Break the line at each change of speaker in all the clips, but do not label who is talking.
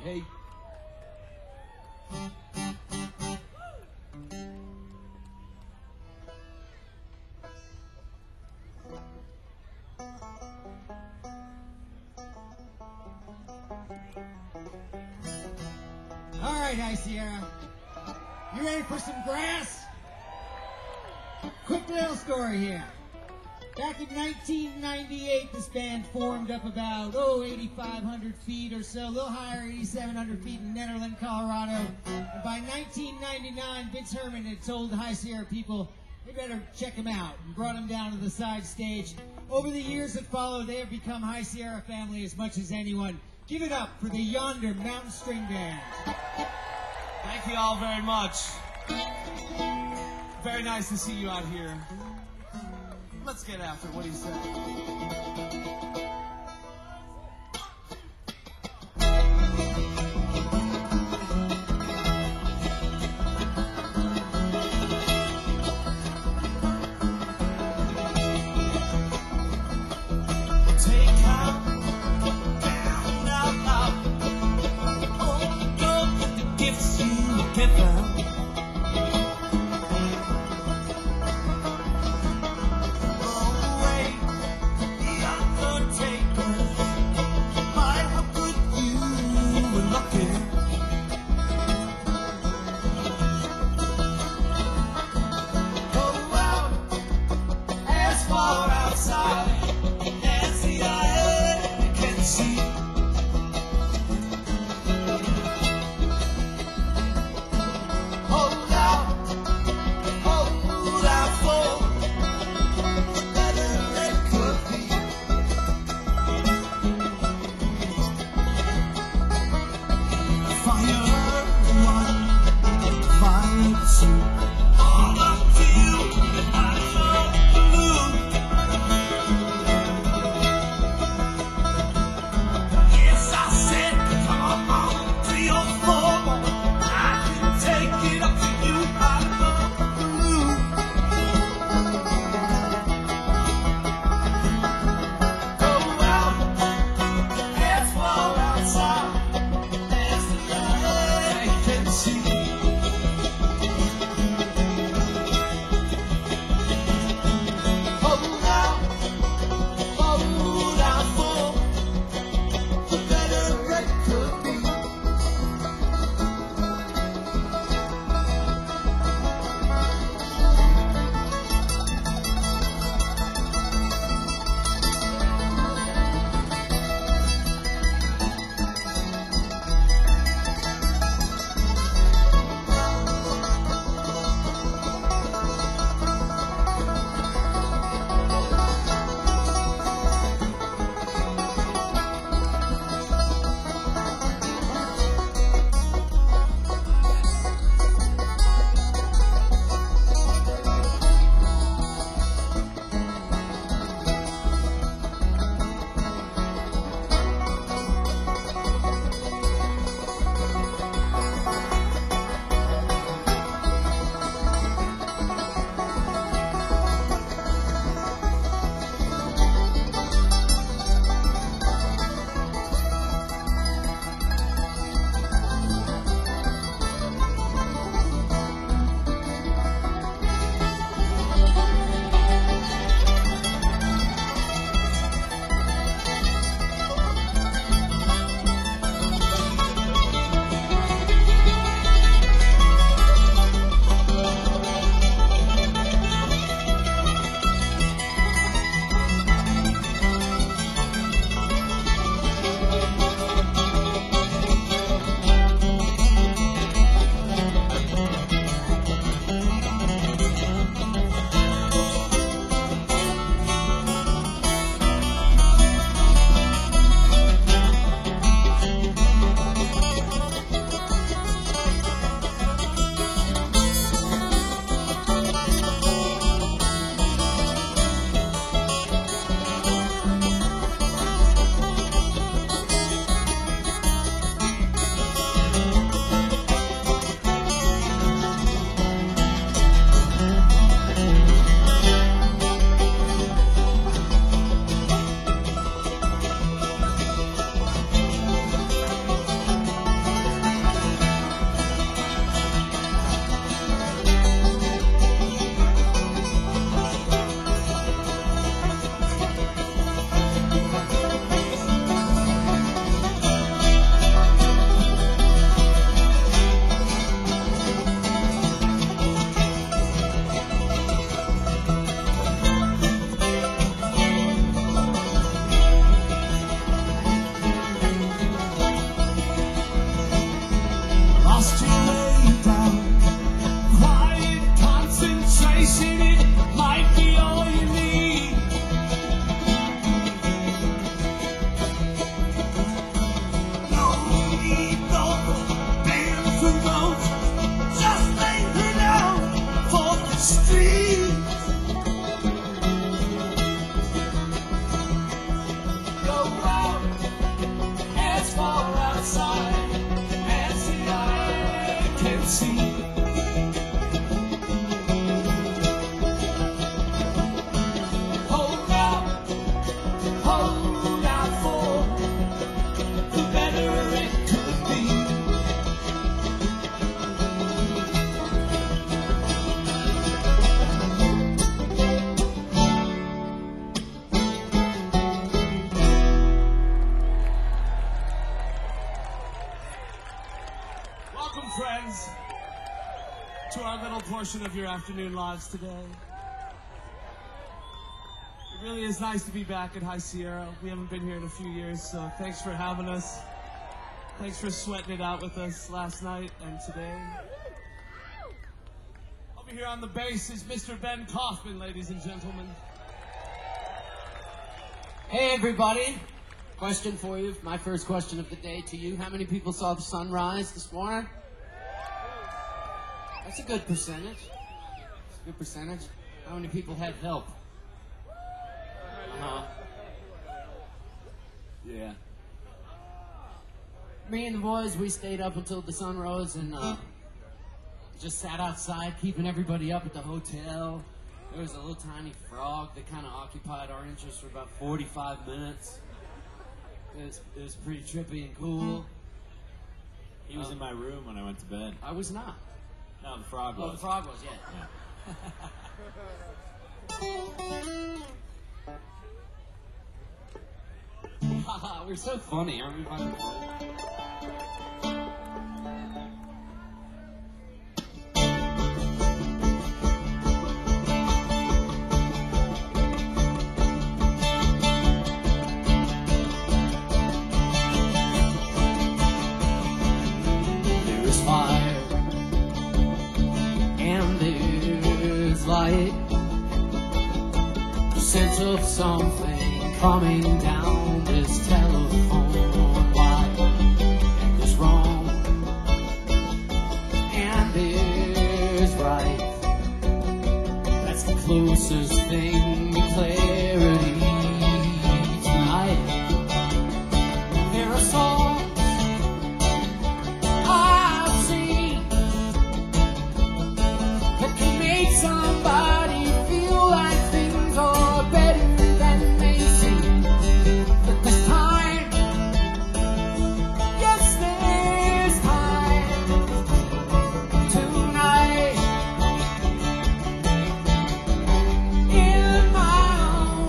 hey.
All right, High Sierra. You ready for some grass? Quick little story here. Back in 1998, this band formed up about, 8,500 feet or so, a little higher, 8,700 feet in Nederland, Colorado. And by 1999, Vince Herman had told the High Sierra people they better check him out and brought him down to the side stage. Over the years that followed, they have become High Sierra family as much as anyone. Give it up for the Yonder Mountain String Band.
Thank you all very much. Very nice to see you out here. Let's get after it. What do you say? our little portion of your afternoon lives today. It really is nice to be back at High Sierra. We haven't been here in a few years, so thanks for having us. Thanks for sweating it out with us last night and today. Over here on the bass is Mr. Ben Kaufman, ladies and gentlemen.
Hey everybody, question for you, my first question of the day to you. How many people saw the sunrise this morning? That's a good percentage. That's a good percentage. How many people had help? Yeah. Me and the boys, we stayed up until the sun rose and just sat outside, keeping everybody up at the hotel. There was a little tiny frog that kind of occupied our interest for about 45 minutes. It was pretty trippy and cool.
He was in my room when I went to bed.
I was not.
No, the frog
Oh,
was.
the frog was, yeah. Haha, we're so funny, aren't we? There is fire and there's light. The sense of something coming down this telephone line. And there's wrong and there's right. That's the closest thing to clarity tonight. There are songs I've seen that can make somebody feel like things are better than they seem. But this time, yes, there's time tonight in my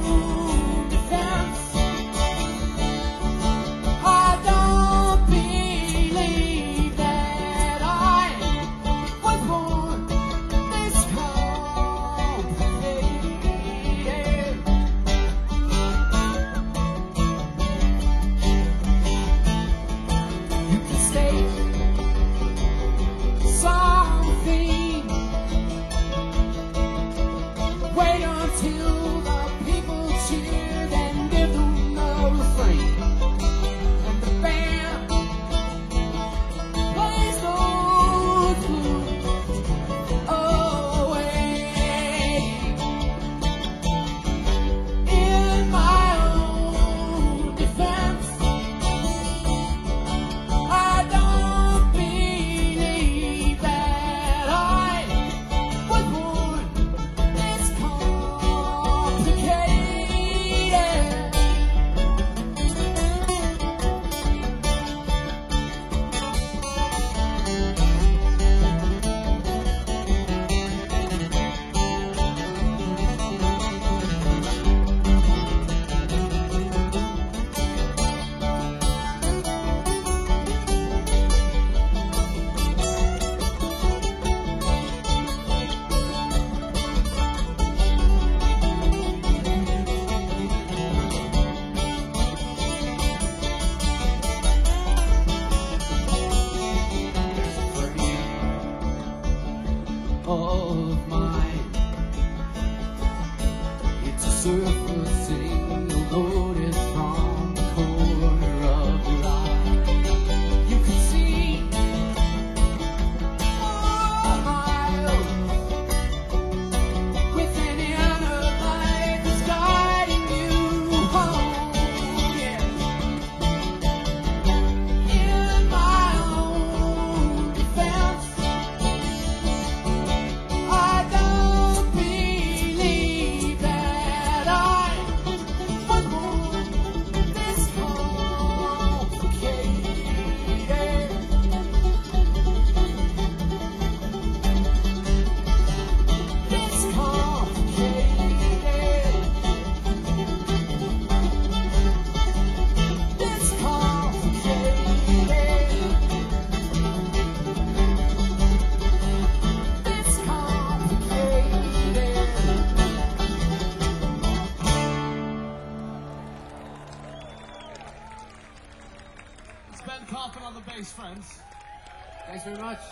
Ben Coffin on the bass, friends.
Thanks very much.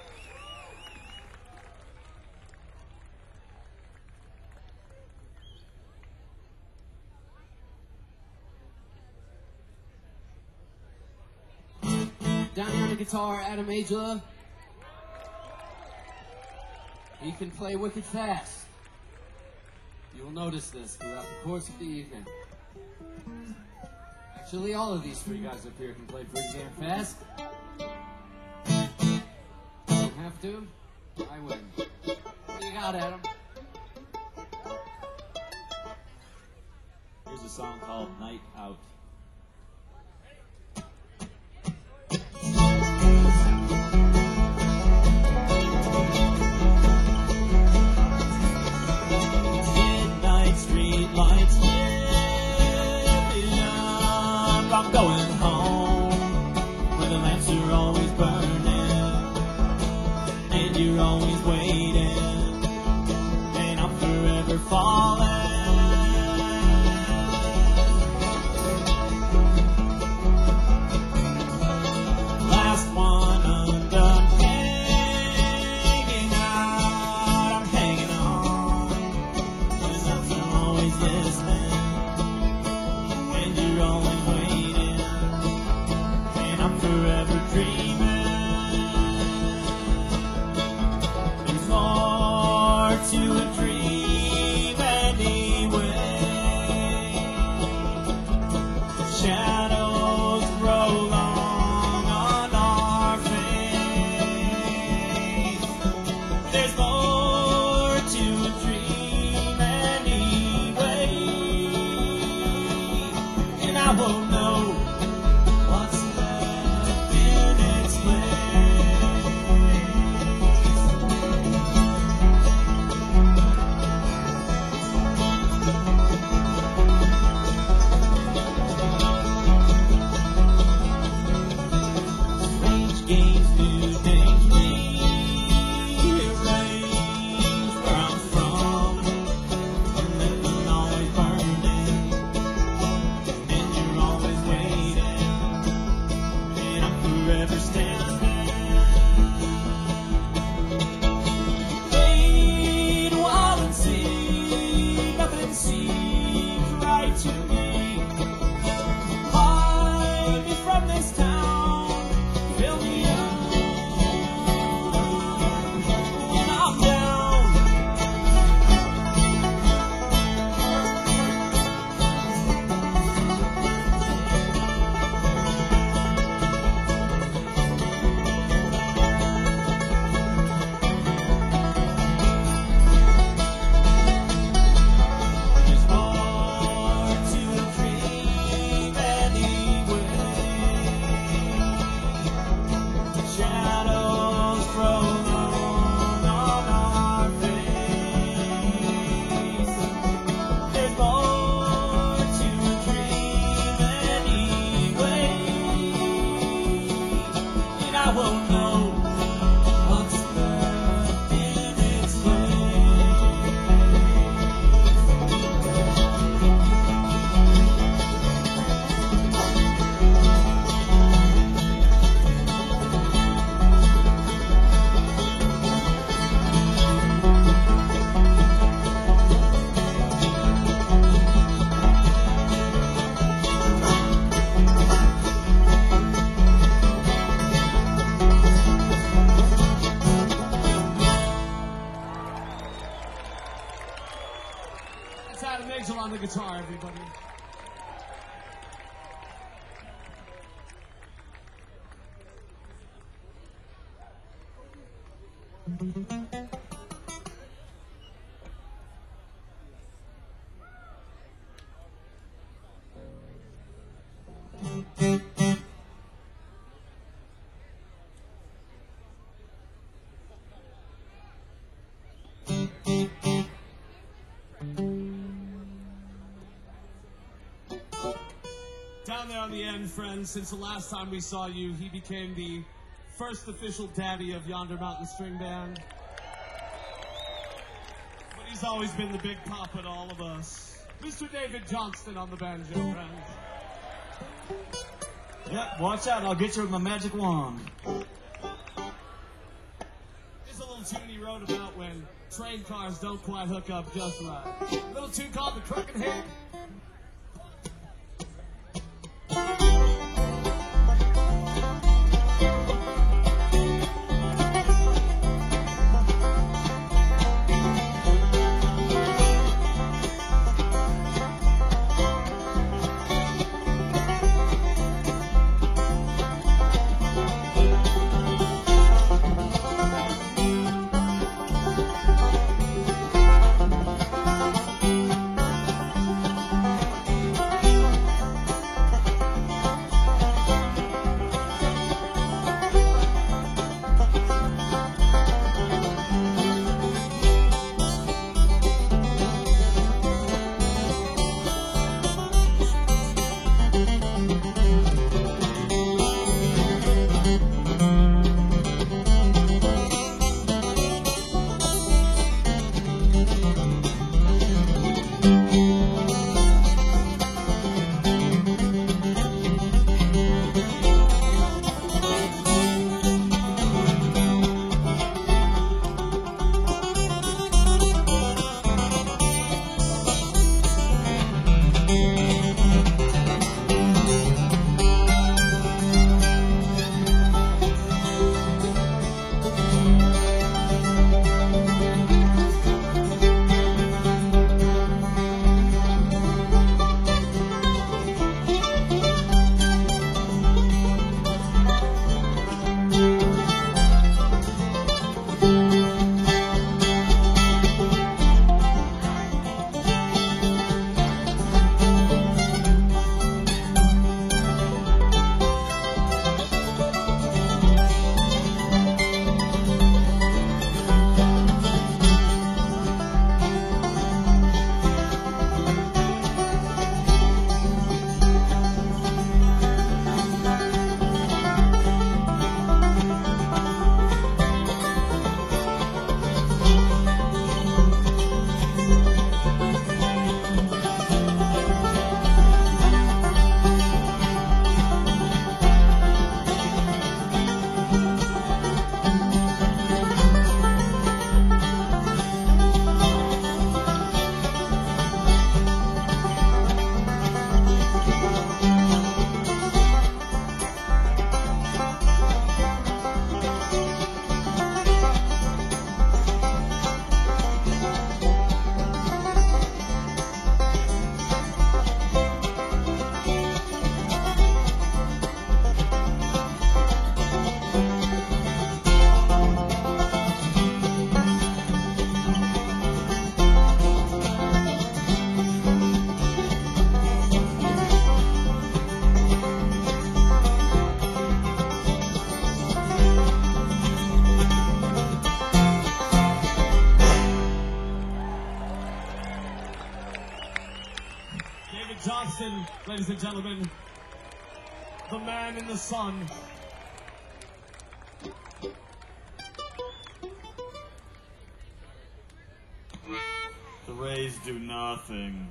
Down here on the guitar, Adam Angela. He can play wicked fast. You'll notice this throughout the course of the evening. Actually, all of these three guys up here can play pretty damn fast. Don't have to. I win. What do you got, Adam?
Here's a song called Night Out. Midnight street lights lit up. I'm going home where the lamps are always burning and you're always waiting and I'm forever falling. Last one undone, hanging out, I'm hanging on. The signs are always listening, and you're always waiting, and I'm forever dreaming. There's more to a dream anyway. Shadows grow long on our face. There's more to a dream anyway. And I won't know what's left in its place. Strange games, new things rearrange where I'm from. And living always burning, and you're always waiting, and I'm forever standing. Wait a while and see, nothing seems right to me. Hide me from this town, fill me up when I'm down. There's more to a dream anyway. Shadows grow long on our face. There's more to a dream anyway. And I won't know what's left in its place.
It's Adam Angel on the guitar, everybody. Down there on the end, friends, since the last time we saw you, he became the first official daddy of Yonder Mountain String Band. But he's always been the big papa to all of us. Mr. David Johnston on the banjo, friends.
Yep, watch out, I'll get you with my magic wand.
There's a little tune he wrote about when train cars don't quite hook up just right. A little tune called The Crooked Head. Johnson, ladies and gentlemen, the man in the sun.
The rays do nothing.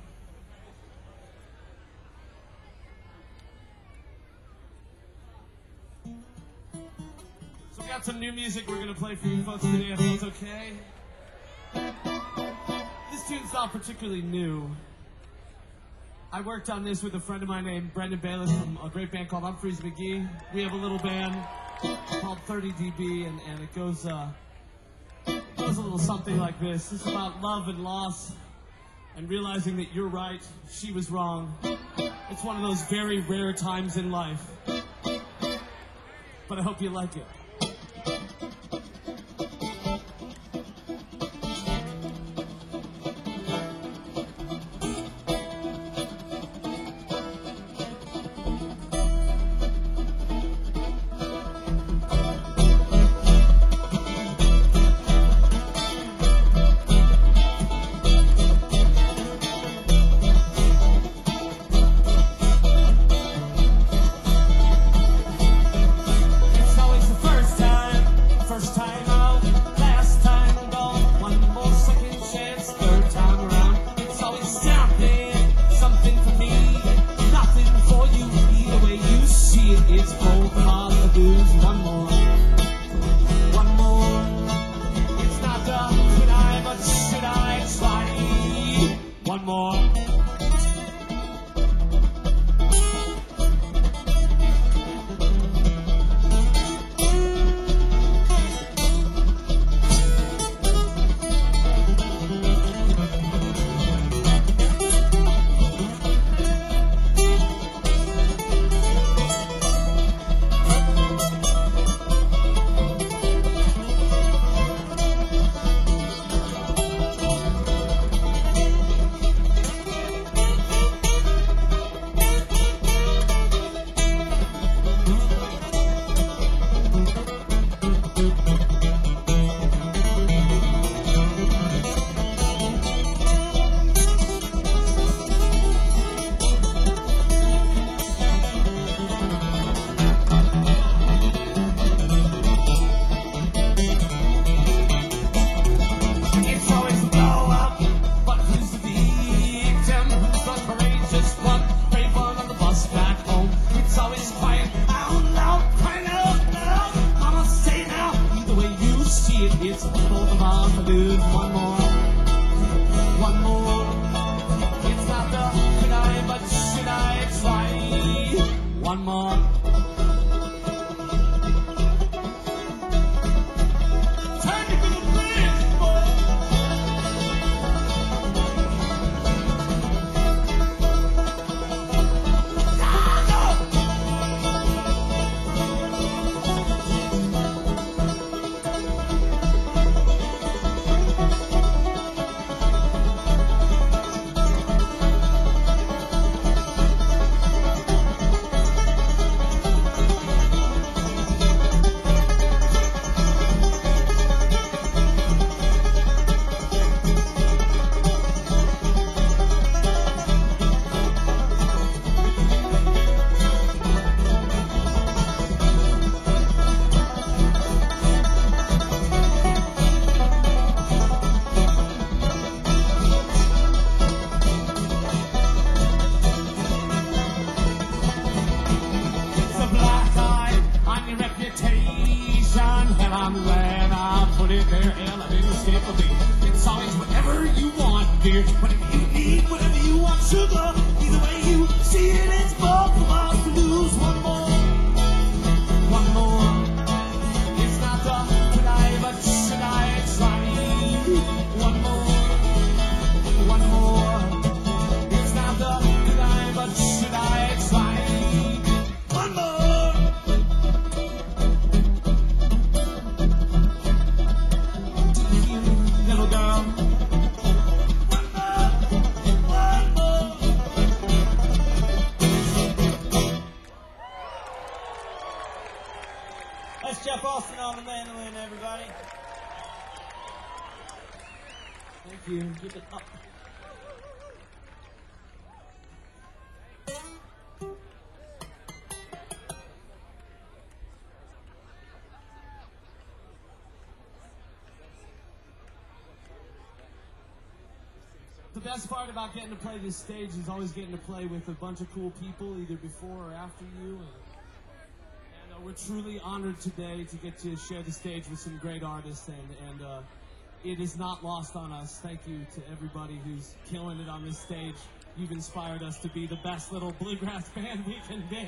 So we got some new music we're going to play for you folks today, if that's okay. This tune's not particularly new. I worked on this with a friend of mine named Brendan Bayless from a great band called Humphreys McGee. We have a little band called 30 dB, and it goes a little something like this. It's about love and loss and realizing that you're right, she was wrong. It's one of those very rare times in life. But I hope you like it. It's always the first It's both of the blues. One more. One more. It's not the could I, but should I try? One more. It's always a blow up, but who's the victim? Who's the courageous one? Brave one on the bus back home. It's always quiet, out loud, crying out loud. Mama, say now, either way you see it, it's both of our balloons. One more, one more. It's not the could I, but should I try? One more. Turn it to the bridge, boy. It's a black eye on your reputation. Hell, I'm glad I put it there. Hell, I didn't escape a beat. It's always whatever you want, dear. Whatever you need, whatever you want, sugar. Either way you see it, it's both of us to lose. One more, one more. It's not the could I, but should I try? One more, one more. It's not the could I, but should I try? One more. Little girl. One more. One more.
That's Jeff Austin on the mandolin, everybody.
Thank you. Keep it up. The best part about getting to play this stage is always getting to play with a bunch of cool people, either before or after you. And we're truly honored today to get to share the stage with some great artists, and it is not lost on us. Thank you to everybody who's killing it on this stage. You've inspired us to be the best little bluegrass band we can be.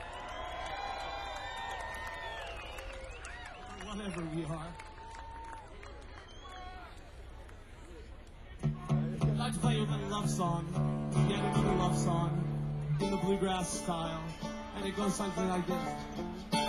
Whatever we are. I'd like to play you a little love song. Yet another love song in the bluegrass style. And it goes something like this.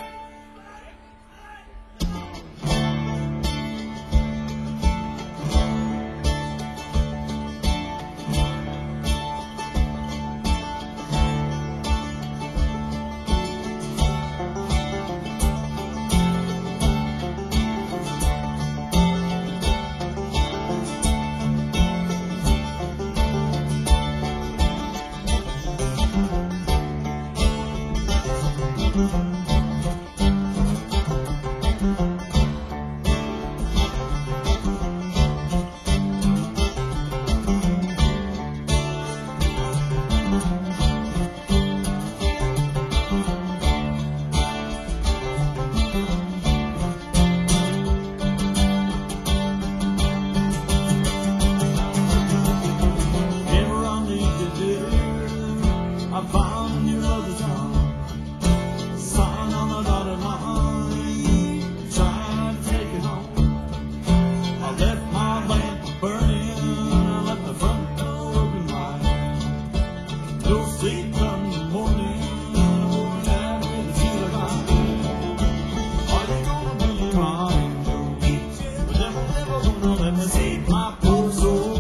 your love is gone. Sign on the dotted line, trying to take it home. I left my lamp burning, I left the front door open wide. No sleep come the morning, going out with a tear of mine. Are you gonna be mine? The devil never gonna let me save my poor soul.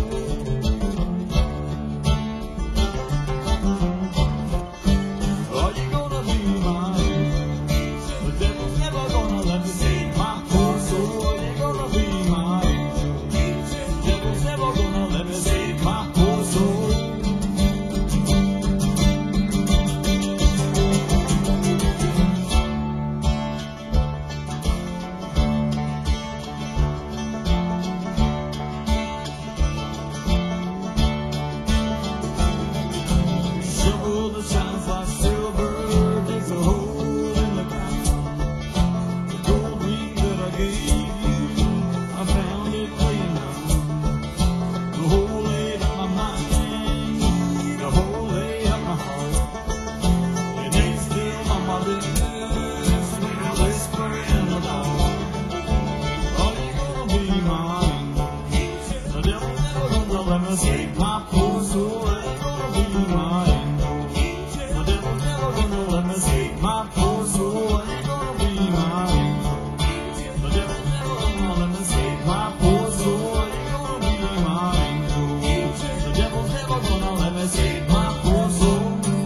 Are you gonna be mine? The devil's never gonna let me save my poor soul. Are you gonna be mine? The devil's never gonna let me save my poor soul. Shovel that shines like silver, digs a hole in the ground. The gold ring that I gave you, I found it laying down. The hole laid up my mind, the hole laid up my heart. It ain't still on my lips when I whisper in the dark. Are you gonna be mine? The devil never gonna let me save my poor soul. Are you gonna be mine? The devil's never gonna let me save my poor soul. Are you gonna be mine? The devil's never gonna let me save my poor soul. Are you gonna be mine? The devil's never gonna let me save my poor soul.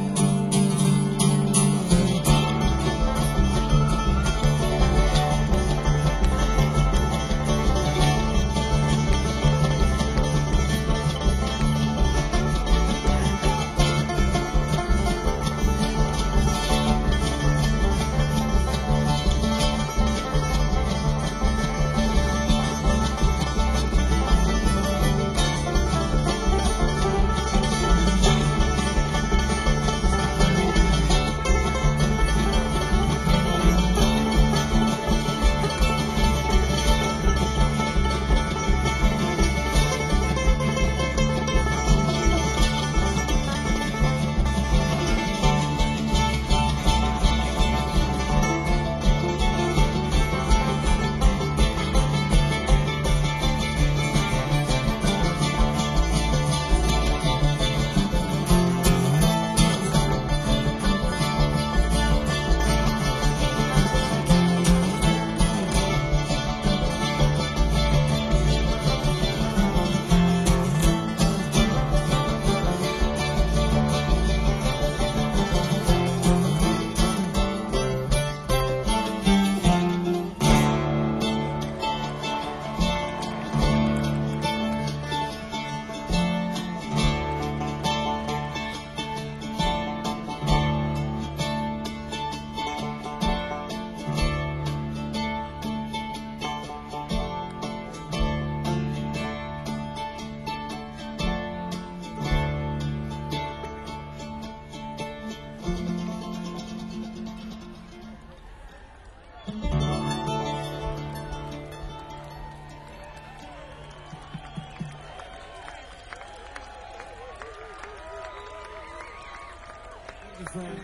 Thank you, friend.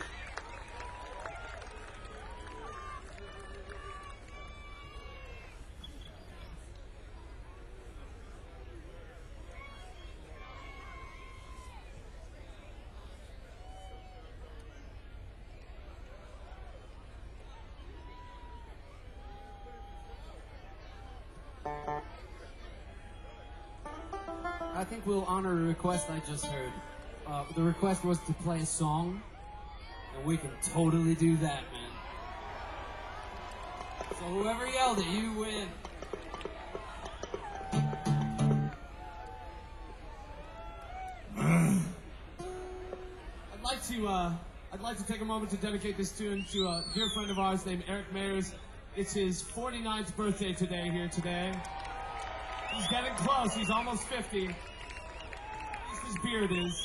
I think we'll honor a request I just heard. The request was to play a song, and we can totally do that, man. So whoever yelled it, you win.
I'd like to take a moment to dedicate this tune to a dear friend of ours named Eric Mayers. It's his 49th birthday today. He's getting close. He's almost 50. At least his beard is.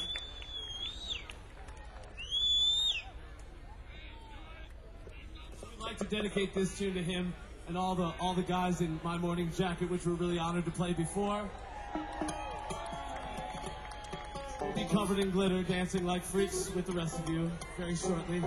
So we'd like to dedicate this tune to him and all the guys in My Morning Jacket, which we're really honored to play before. We'll be covered in glitter, dancing like freaks with the rest of you very shortly.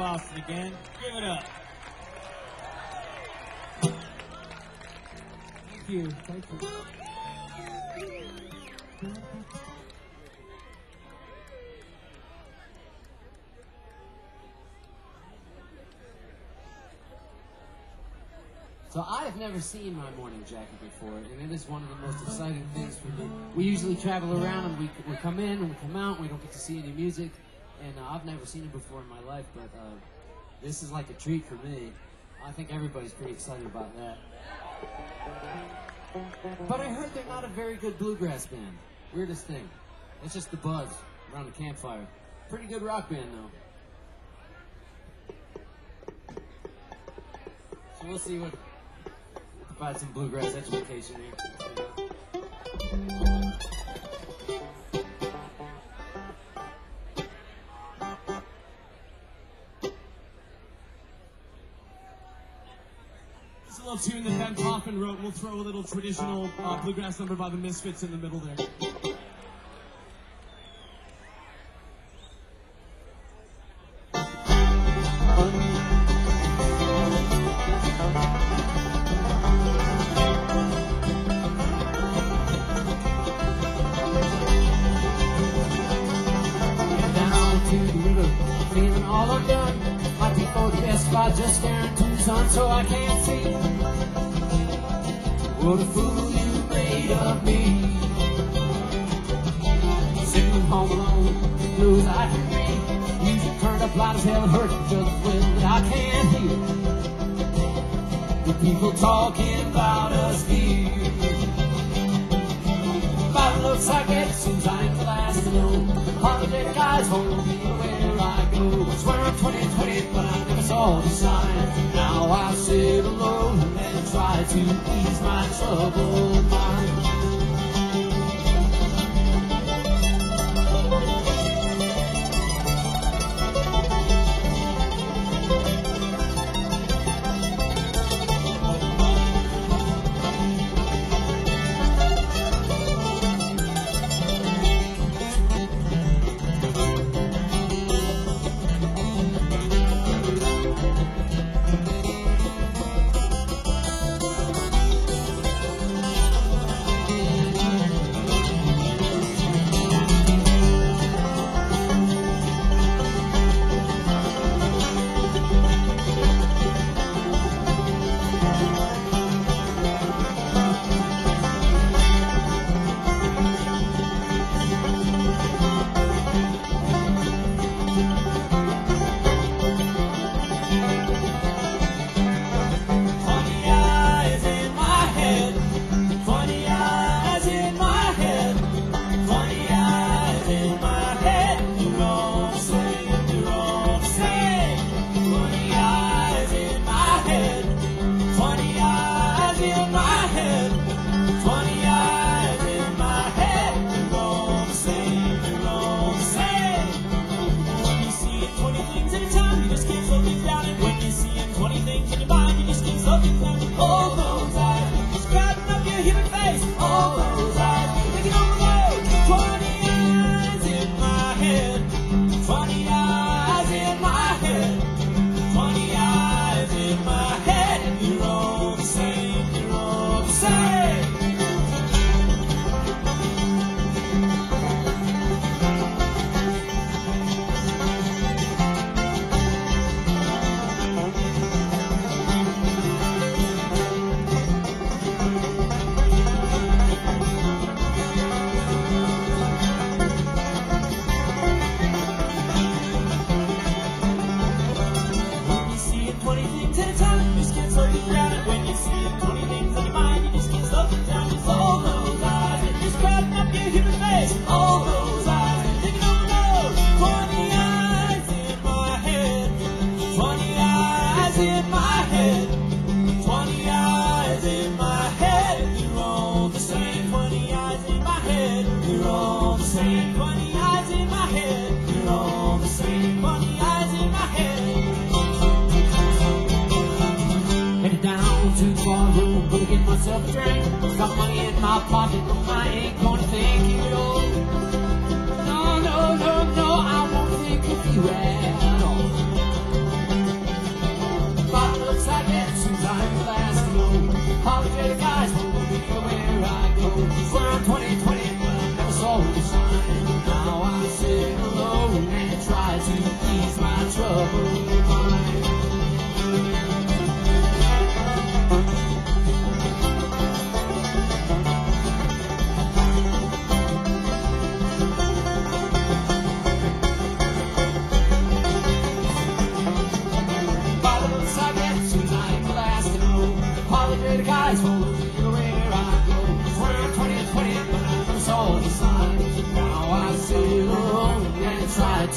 Boston again. Give it up.
Thank you. Thank you.
So I have never seen My Morning Jacket before, and it is one of the most exciting things for me. We usually travel around and we come in and we come out and we don't get to see any music, and I've never seen it before in my life, but this is like a treat for me. I think everybody's pretty excited about that. But I heard they're not a very good bluegrass band. Weirdest thing. It's just the buzz around the campfire. Pretty good rock band though. So we'll see what... Provide some bluegrass education here.
This is a little tune that Ben Coffin wrote. We'll throw a little traditional bluegrass number by the Misfits in the middle there.
Just staring to the sun so I can't see what a fool you made of me. Sitting home alone, blues I can read. Music turned up loud as hell, hurt just when I can't hear the people talking about us here. By the looks I get, it seems I ain't the last to know. Holiday guys hold me where I go. I swear I'm 2020, but I never saw the sign. Now I sit alone and try to ease my troubled mind.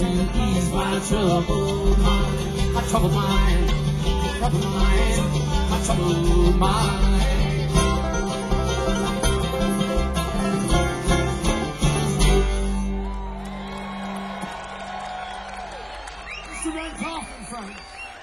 to ease my troubled mind. My troubled mind, troubled mind, my troubled mind.
Mr. Red Coffin front.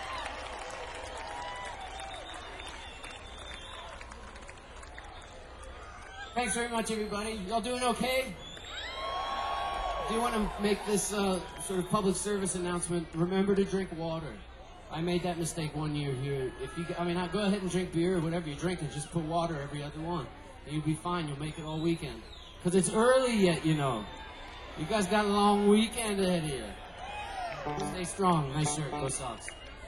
Thanks very much, everybody. Y'all doing okay? I do want to make this sort of public service announcement. Remember to drink water. I made that mistake one year here. If you, I mean, go ahead and drink beer or whatever you're drinking. Just put water every other one, and you'll be fine. You'll make it all weekend. Cause it's early yet, you know. You guys got a long weekend ahead here. Stay strong. Nice shirt. Go Sox.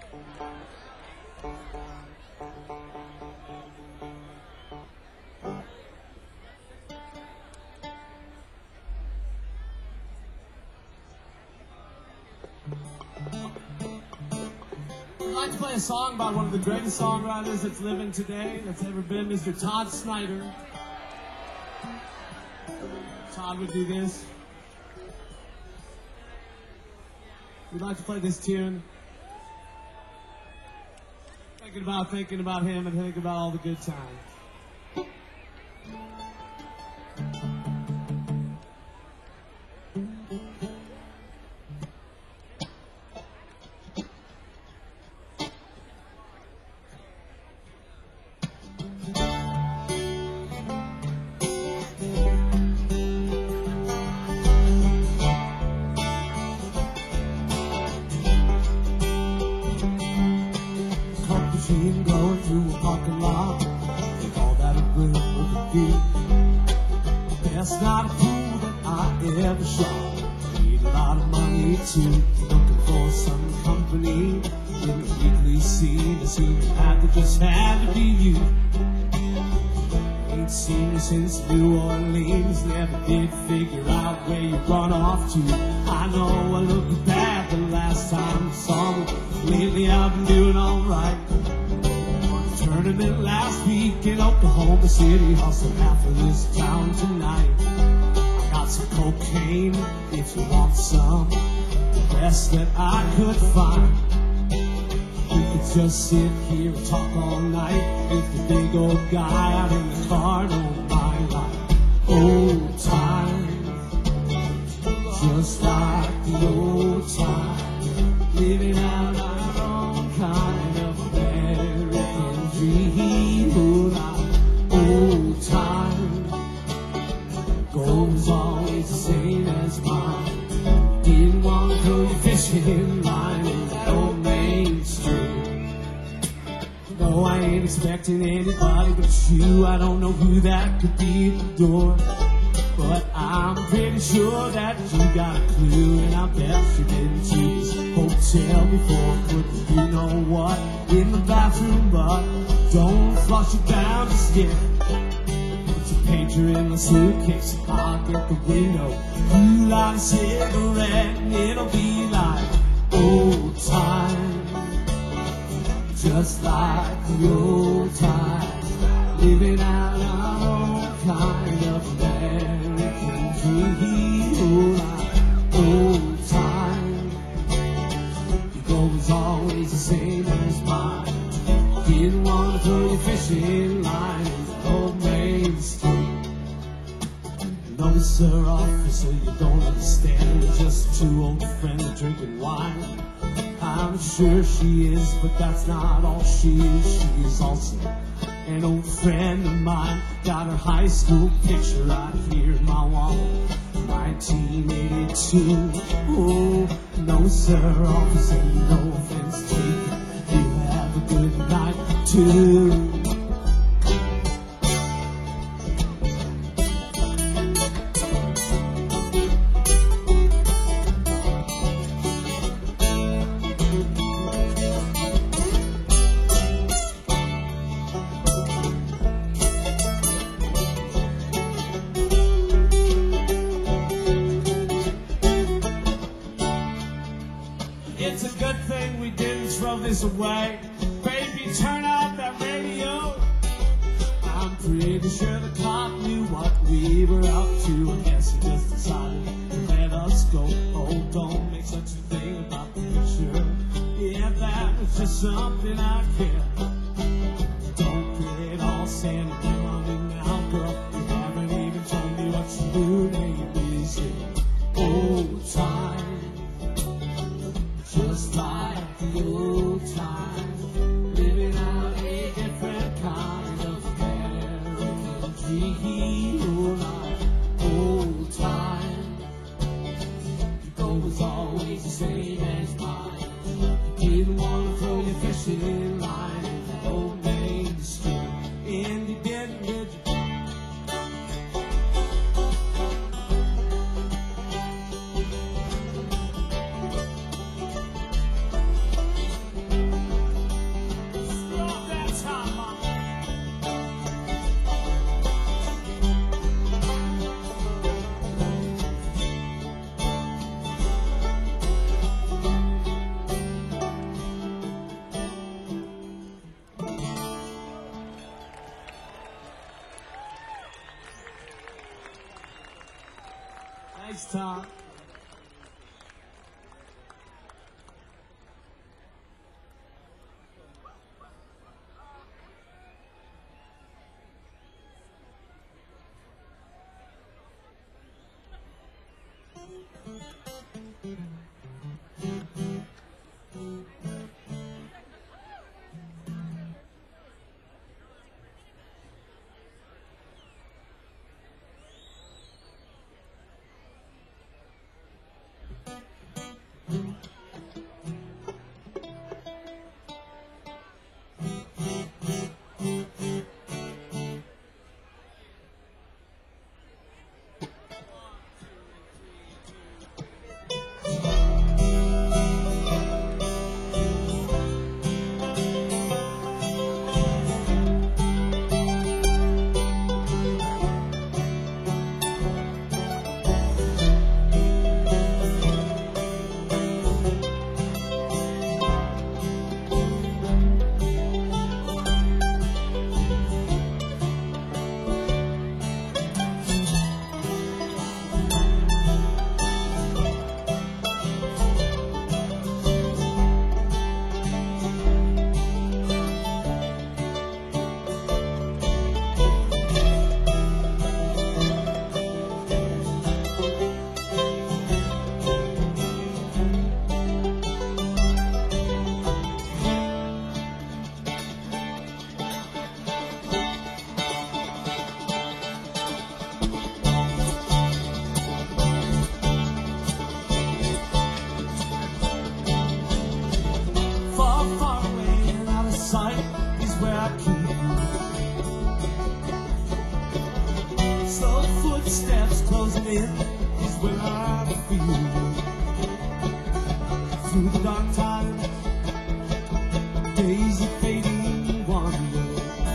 I'd like to play a song by one of the greatest songwriters that's living today, that's ever been, Mr. Todd Snyder. Todd would do this. We'd like to play this tune. Thinking about him and thinking about all the good times. Machine going through a parking lot. Think all that a girl could do. Best not a fool that I ever shot. Need a lot of money too. Looking for some company in the weekly scene. To see it just had to be you. Ain't seen you since New Orleans. Never did figure out where you run off to. I know I looked bad the last time I saw me. Lately I've been doing alright. Tournament last week in Oklahoma City. Hustle half of this town tonight. I got some cocaine if you want some. The best that I could find. We could just sit here and talk all night. If the big old guy out in the car don't mind. Like old times, just like the old times. Living out our own kind of American dream. Like old times, gold's always the same as mine. Didn't want to throw your fishing line in that old Main Street. No, I ain't expecting anybody but you. I don't know who that could be at the door, but I'm pretty sure that you got a clue. And I bet you've been to this hotel before. Couldn't you know what? In the bathroom, but don't flush it down just yet. Put your pager in the suitcase, park at the window. You light a cigarette and it'll be like old times. Just like the old times, living out our own kind of American dream. Like old times, your goal was always the same as mine. Didn't want to throw your fishing line in the old Main Street. No, sir, officer, you don't understand. We're just two old friends drinking wine. I'm sure she is, but that's not all she is. She is also an old friend of mine. Got her high school picture right here in my wall. 1982. Oh, no, sir, officer, no offense taken. You have a good night, too. It's a good thing we didn't throw this away. Baby, turn out that radio. I'm pretty sure the cop knew what we were up to. I guess he just decided to let us go. Oh, don't make such something I care. Don't get all sentimental on me now, girl. You haven't even told me what your new name is yet. Old time, just like the old time, living out a different kind of American dream. Oh, like old time, your goal was always the same as mine. You didn't want to throw your fishing line in the old main street, and you didn't, did you? Nice talk. Footsteps closing in is where I feel. Through the dark time, days of fading wonder.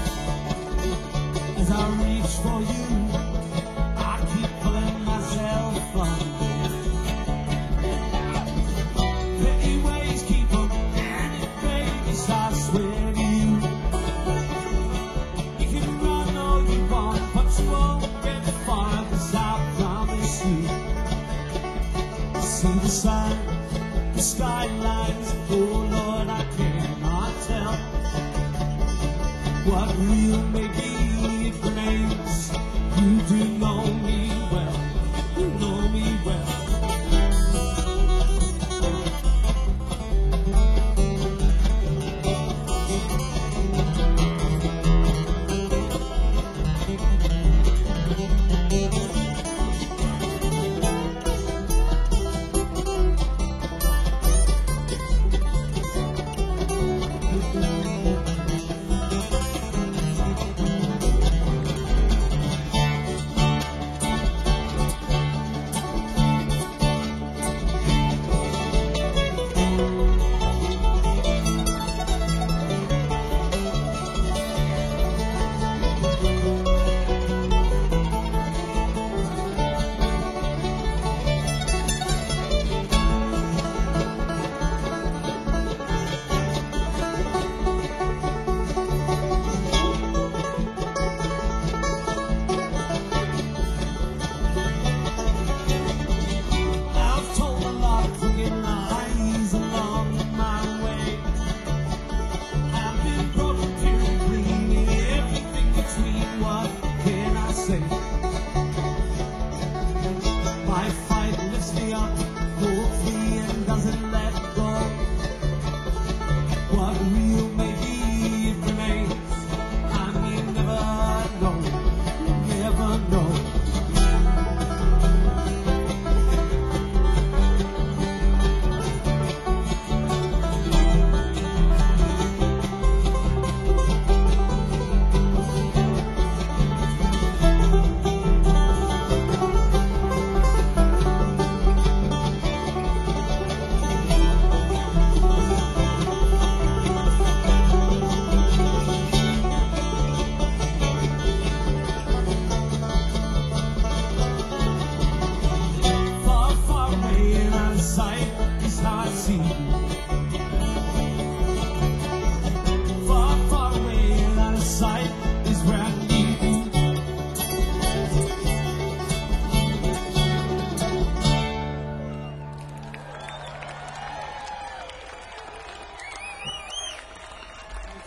As I reach for you, I keep pulling myself under. Pretty ways keep them, and it breaks, I swear to you. You can run all you want, but you won't get far, 'cause I promise you. See the sign, the skylines, oh Lord, I cannot tell what real may be. It remains. You do know me well, you know me well.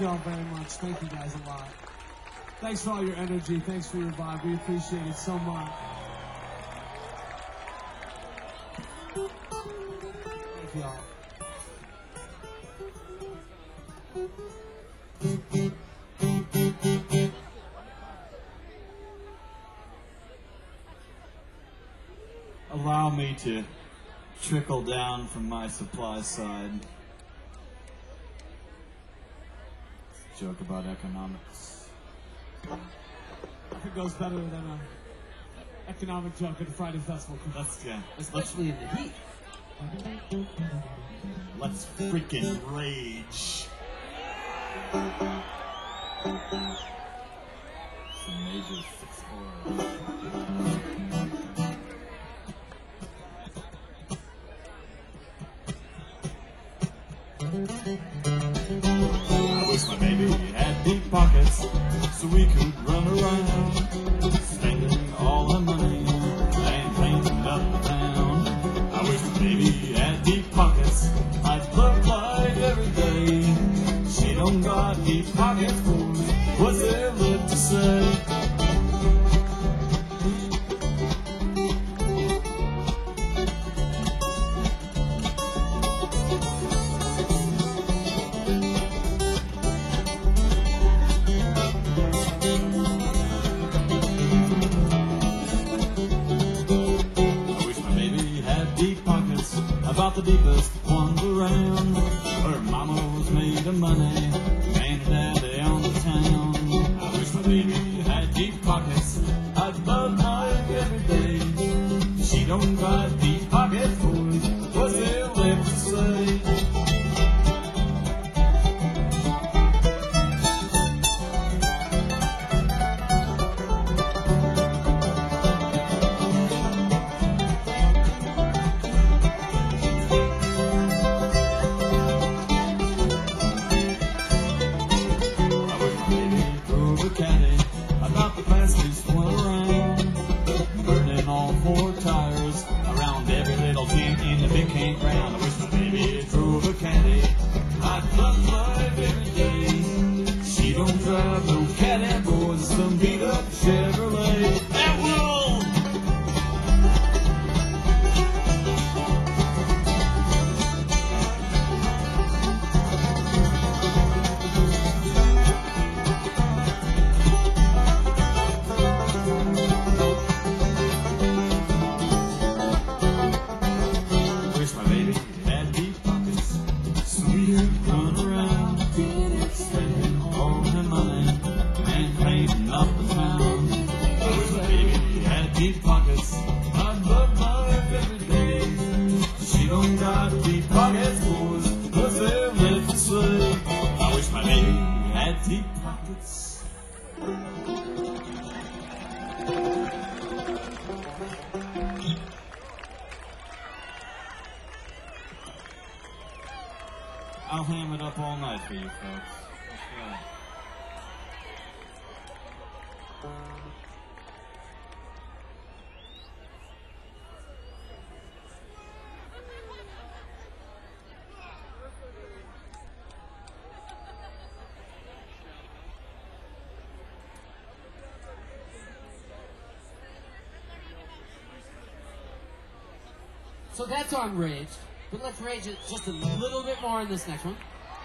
you all very much. Thank you guys a lot. Thanks for all your energy. Thanks for your vibe. We appreciate it so much. Thank you all.
Allow me to trickle down from my supply side. Joke about economics.
Nothing goes better than an economic joke at a Friday festival.
Especially in the heat.
Let's freaking rage. Some major 6-4. I wish my baby had deep pockets so we could run around spending all her money and painting up the town. I wish my baby had deep pockets. I'd look like every day. She don't got deep pockets, boys. What's there left to say? About the deepest ones around. Her mama was made of money and her daddy on the town. I wish my baby had deep pockets. I'd love life every day. She don't got deep pockets, boys. What's there left to say? I'll ham it up all night for you folks. That's right.
So that's on Rage, but let's rage it just a little bit more in this next one.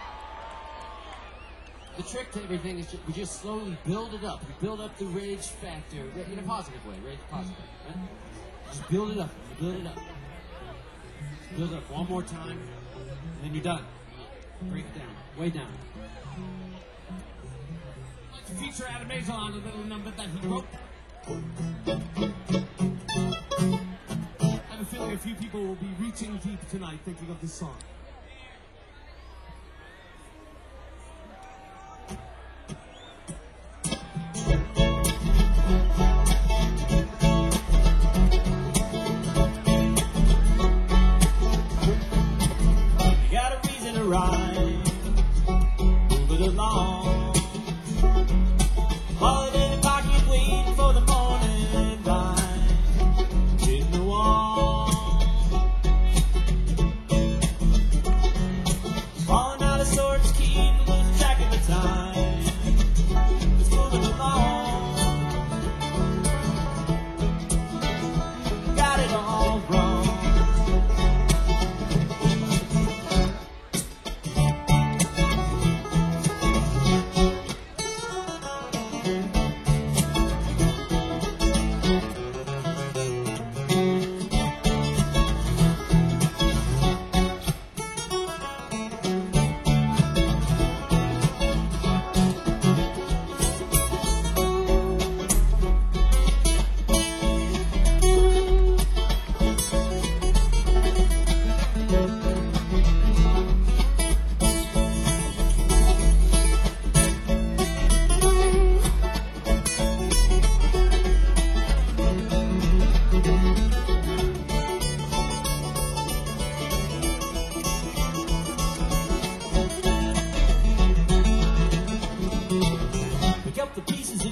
The trick to everything is we just slowly build it up. We build up the rage factor in a positive way, rage positive. Right? Just build it up, build it up. Build it up one more time, and then you're done. Bring it down, way down.
Let's feature Adam Azar on a little number that he wrote. I have a feeling a few people will be reaching deep tonight thinking of this song.
You got a reason to ride, move it along. Wallet in the pocket, waiting for the morning light. Hitting the wall, falling out of sorts, keep losing track of the time.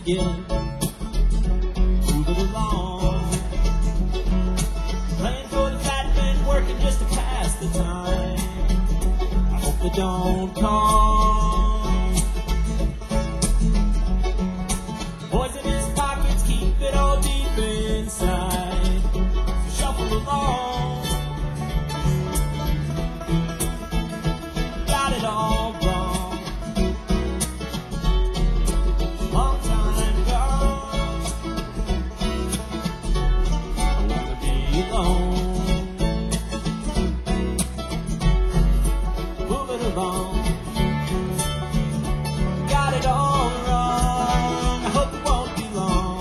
again. Moving along, playing for the fat men, working just to pass the time. I hope they don't come. Poisonous pockets keep it all deep inside. So shuffle along. Got it all wrong. Long time ago. I wanna be alone. Moving along. Got it all wrong. I hope it won't be long.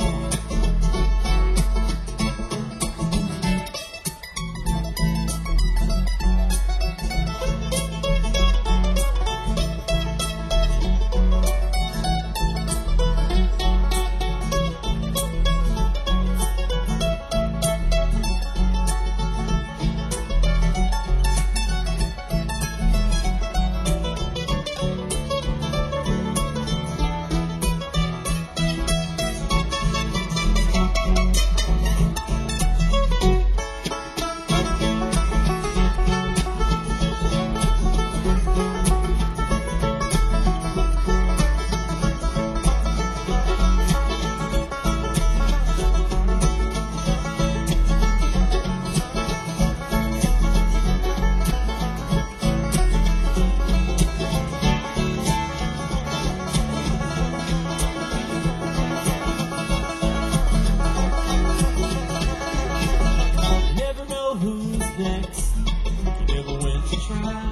Never know who's next. You never went to try.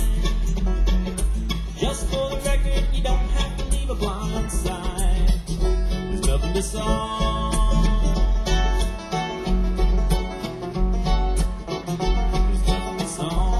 Just for the record, you don't have to leave a blind side. There's nothing to solve. There's nothing to solve.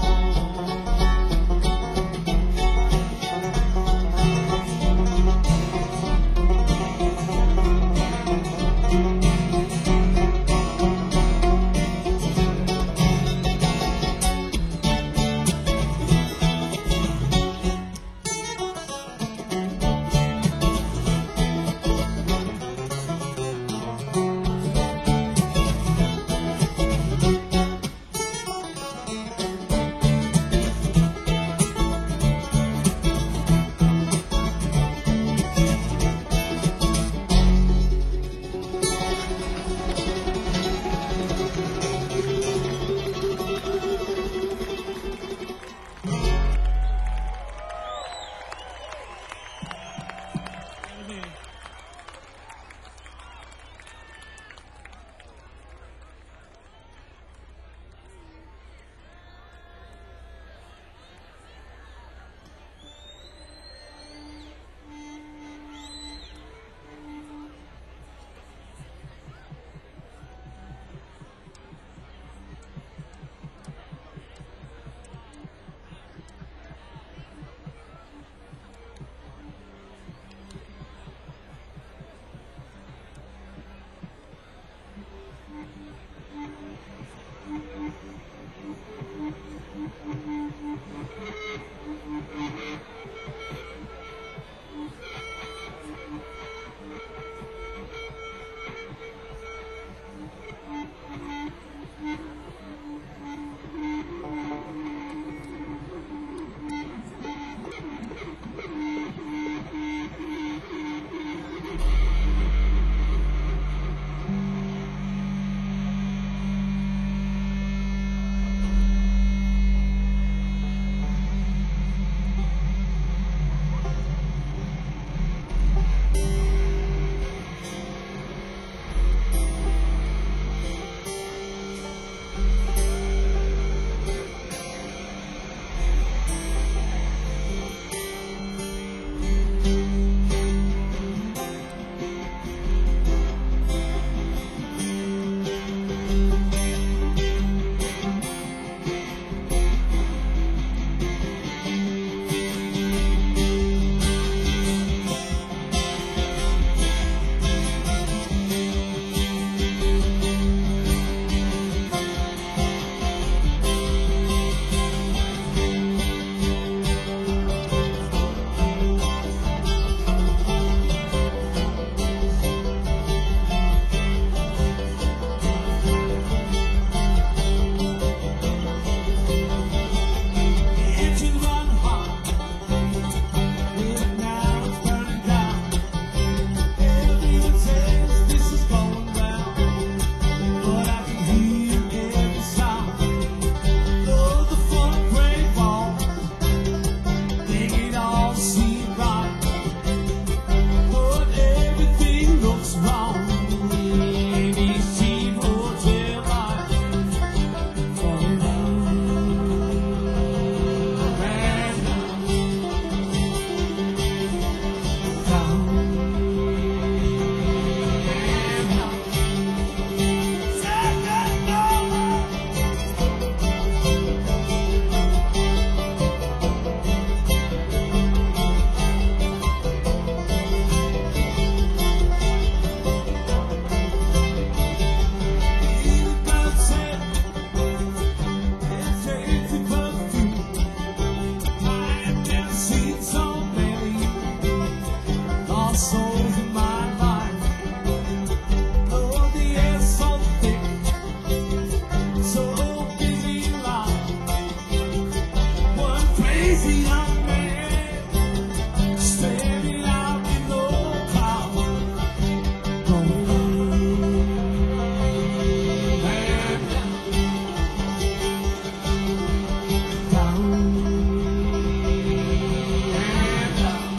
lost souls in my life. Oh, the air's so thick, so busy life. One crazy young man standing out in no power, going and down and down.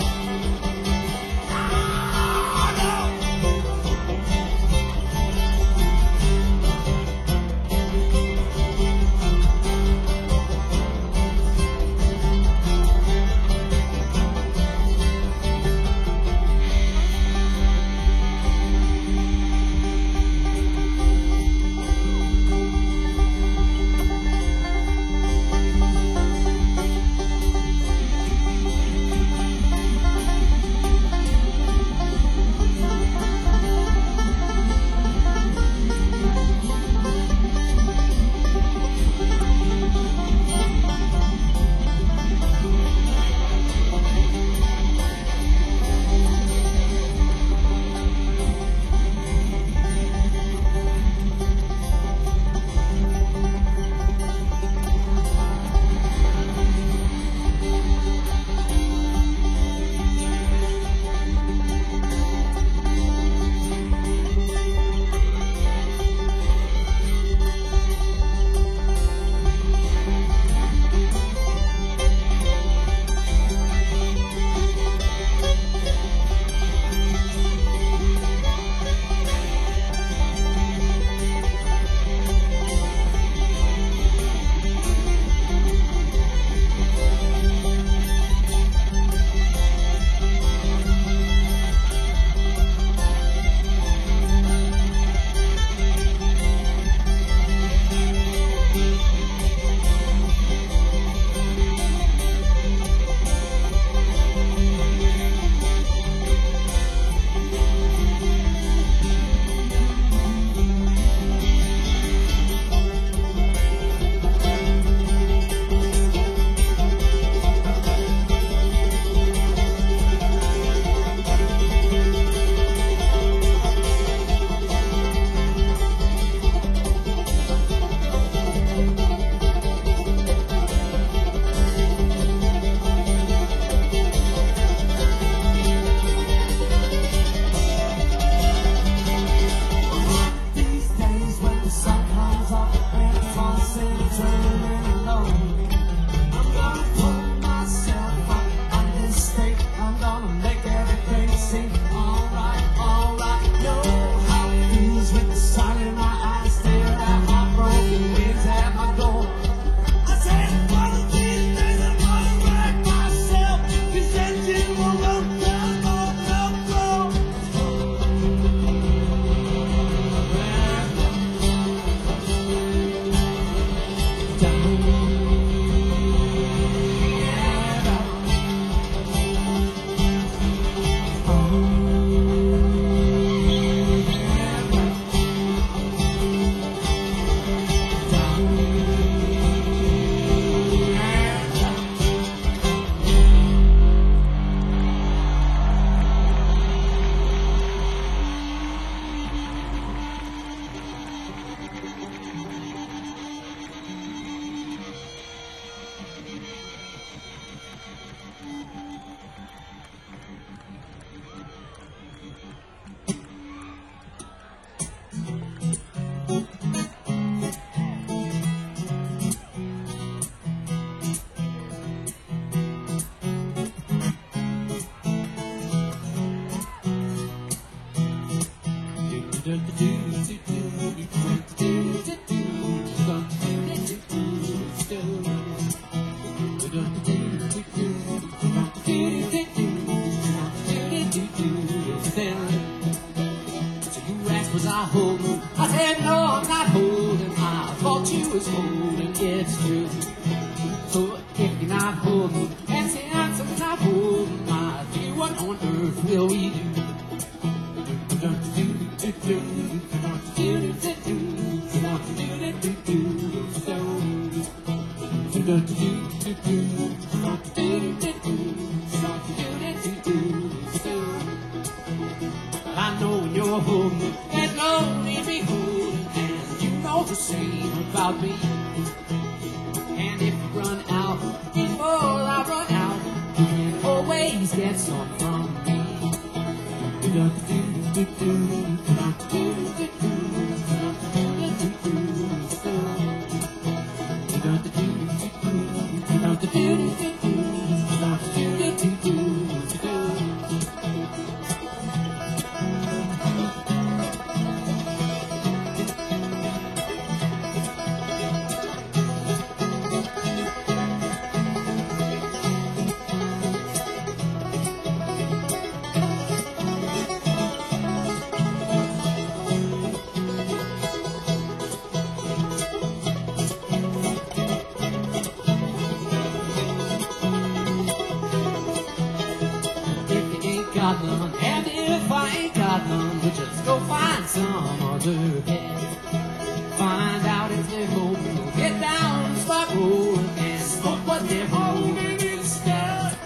These days when the sun comes up and it's all said and turning alone, I'm gonna pull myself up on this state. I'm gonna make everything seem alright, alright. Know how it feels with the sun in my eyes, stare at my broken wings at my door. I said, one of these days I'm gonna wreck myself. This engine won't go, go, go, go. Was I holding? I said, no, I'm not holding. I thought you was holding. It's true. So if you're not holding, that's the answer. Not holding my dear. What on earth will we do?
There's no need be holding, and you know the same about me. And if you run out before I run out, you can always get some from me. And if I ain't got none, we'll just go find some other cat. Find out if they're going, we'll get down and start rolling and smoke what they're holding instead.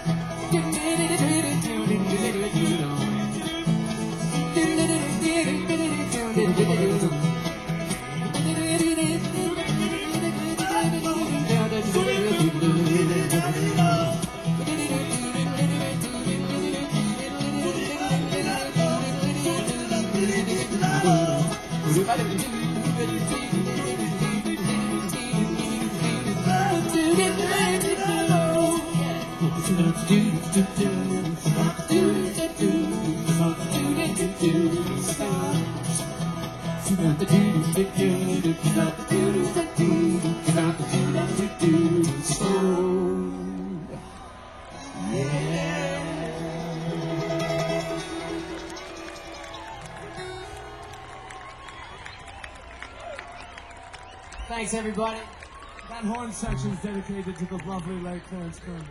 Thanks, everybody.
That horn section is dedicated to the lovely late Clarence Kermit.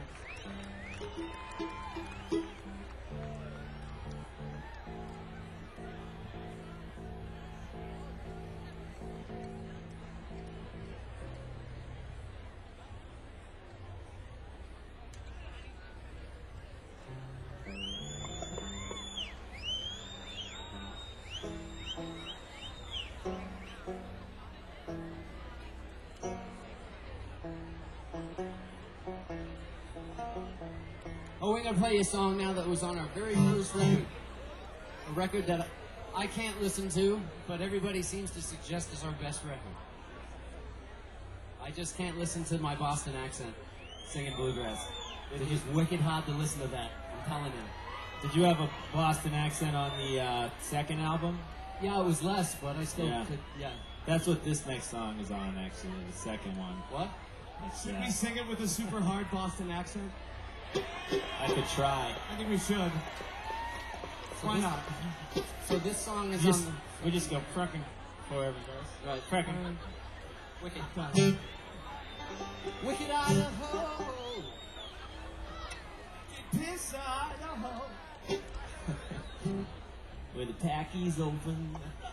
Oh, we're gonna play you a song now that was on our very first record. A record that I can't listen to, but everybody seems to suggest is our best record. I just can't listen to my Boston accent singing bluegrass. It's just wicked hard to listen to that. I'm telling you.
Did you have a Boston accent on the second album?
Yeah, it was less, but I still
Yeah.
could. Yeah.
That's what this next song is on, actually, the second one.
What?
It's,
Should we sing it with a super hard Boston accent?
I could try.
I think we should. Why not?
So this song is
Just,
on
we just go frickin' whoever goes.
Right.
Frickin'.
Wicked.
Okay.
Wicked Idaho.
Piss Idaho.
Where the tacky's open.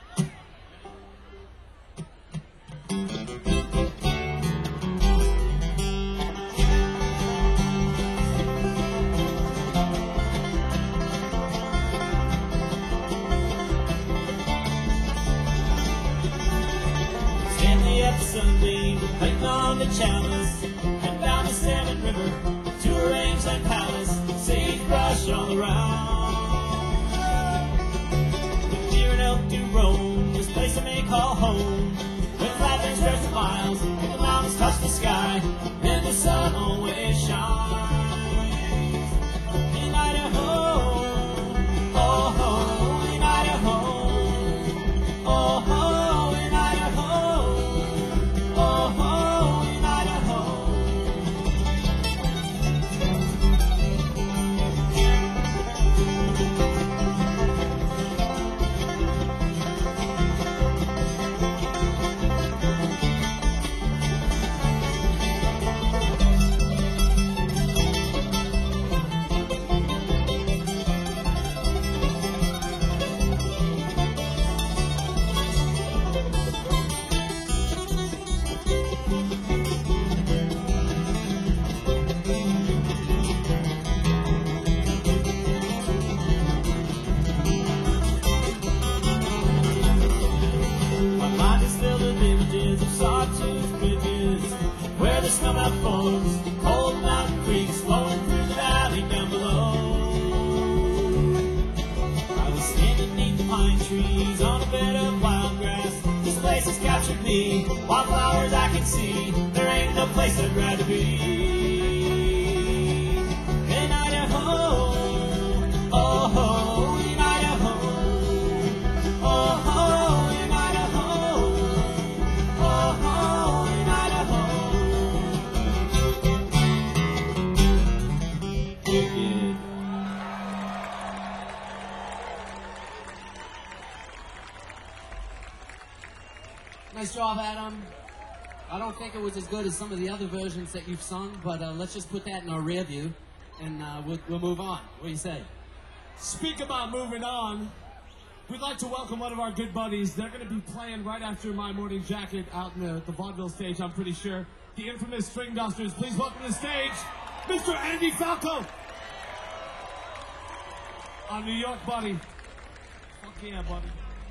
Sunday, waiting on the chalice, and down the Salmon River to a rangeland palace, sagebrush all around. With deer and elk do roam, this place I may call home. With lanterns stretch for miles, and the mountains touch the sky, and the sun always shines. In Idaho, oh, oh, in Idaho, oh, oh, in Idaho. Oh, oh, in Idaho. forms, cold mountain creeks flowing through the valley down below. I was standing beneath the pine trees on a bed of wild grass. This place has captured me, wildflowers I can see. There ain't no place I'd rather be. In Idaho, oh, in Idaho, oh, in Idaho, oh, in Idaho. Yeah.
Nice job, Adam. I don't think it was as good as some of the other versions that you've sung, but let's just put that in our rear view, and we'll move on. What do you say?
Speak about moving on. We'd like to welcome one of our good buddies. They're going to be playing right after My Morning Jacket out in the vaudeville stage, I'm pretty sure. The infamous String Dusters. Please welcome to the stage, Mr. Andy Falco. Our New York buddy. Fuck yeah, buddy.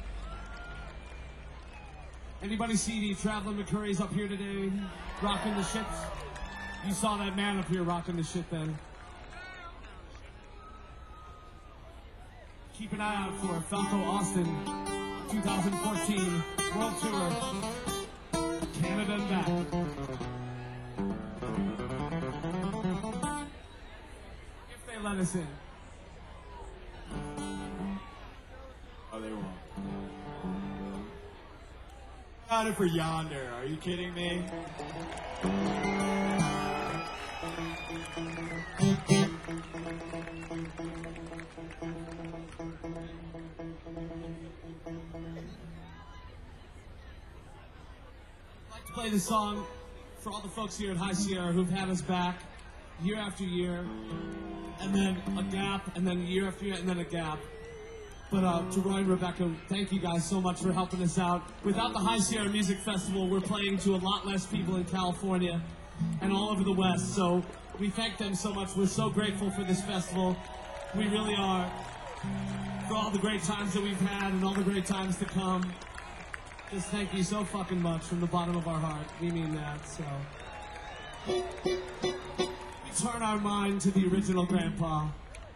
Anybody see the Traveling McCurry's up here today, rocking the shits? You saw that man up here rocking the shit then. Keep an eye out for Falco Austin 2014 World Tour, Canada and back. If they let us in.
Oh, they won't. Got it for Yonder. Are you kidding me?
I'd like to play this song for all the folks here at High Sierra who've had us back year after year, and then a gap, and then year after year, and then a gap. But to Roy and Rebecca, thank you guys so much for helping us out. Without the High Sierra Music Festival, we're playing to a lot less people in California and all over the West. So we thank them so much. We're so grateful for this festival. We really are. For all the great times that we've had and all the great times to come. Just thank you so fucking much from the bottom of our heart. We mean that, so. We turn our mind to the original Grandpa.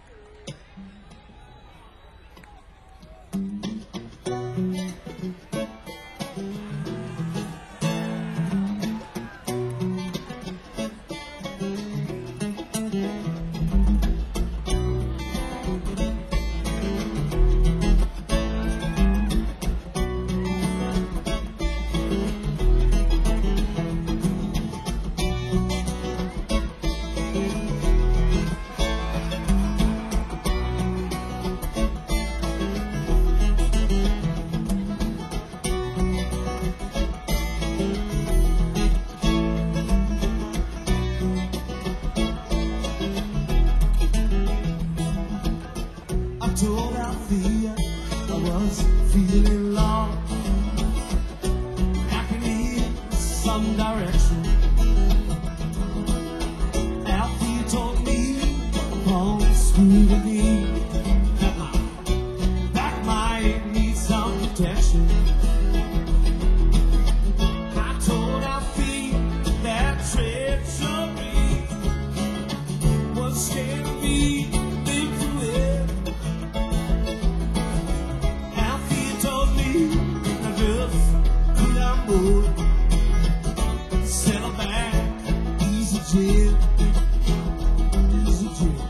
Told Althea I was feeling lost. I can hear some direction. Althea told me upon scrutiny that my back might need some protection. I told Althea that treachery was scaring me into it. Settle back, easy chill, easy chill.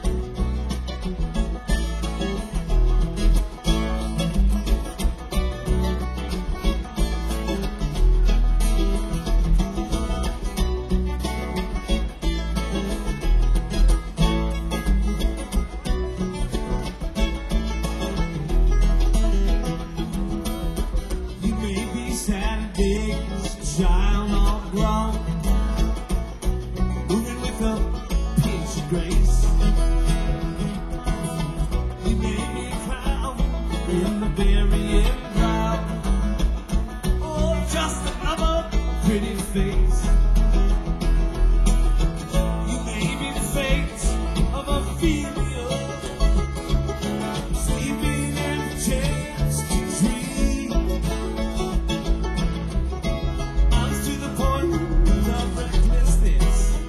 You may be Saturday's child all grown, moving with a pinch of grace. You may be crowned in the burying ground, or just another pretty face. You may be the fate of a female, sleeping in a chance to dream. To the point of recklessness.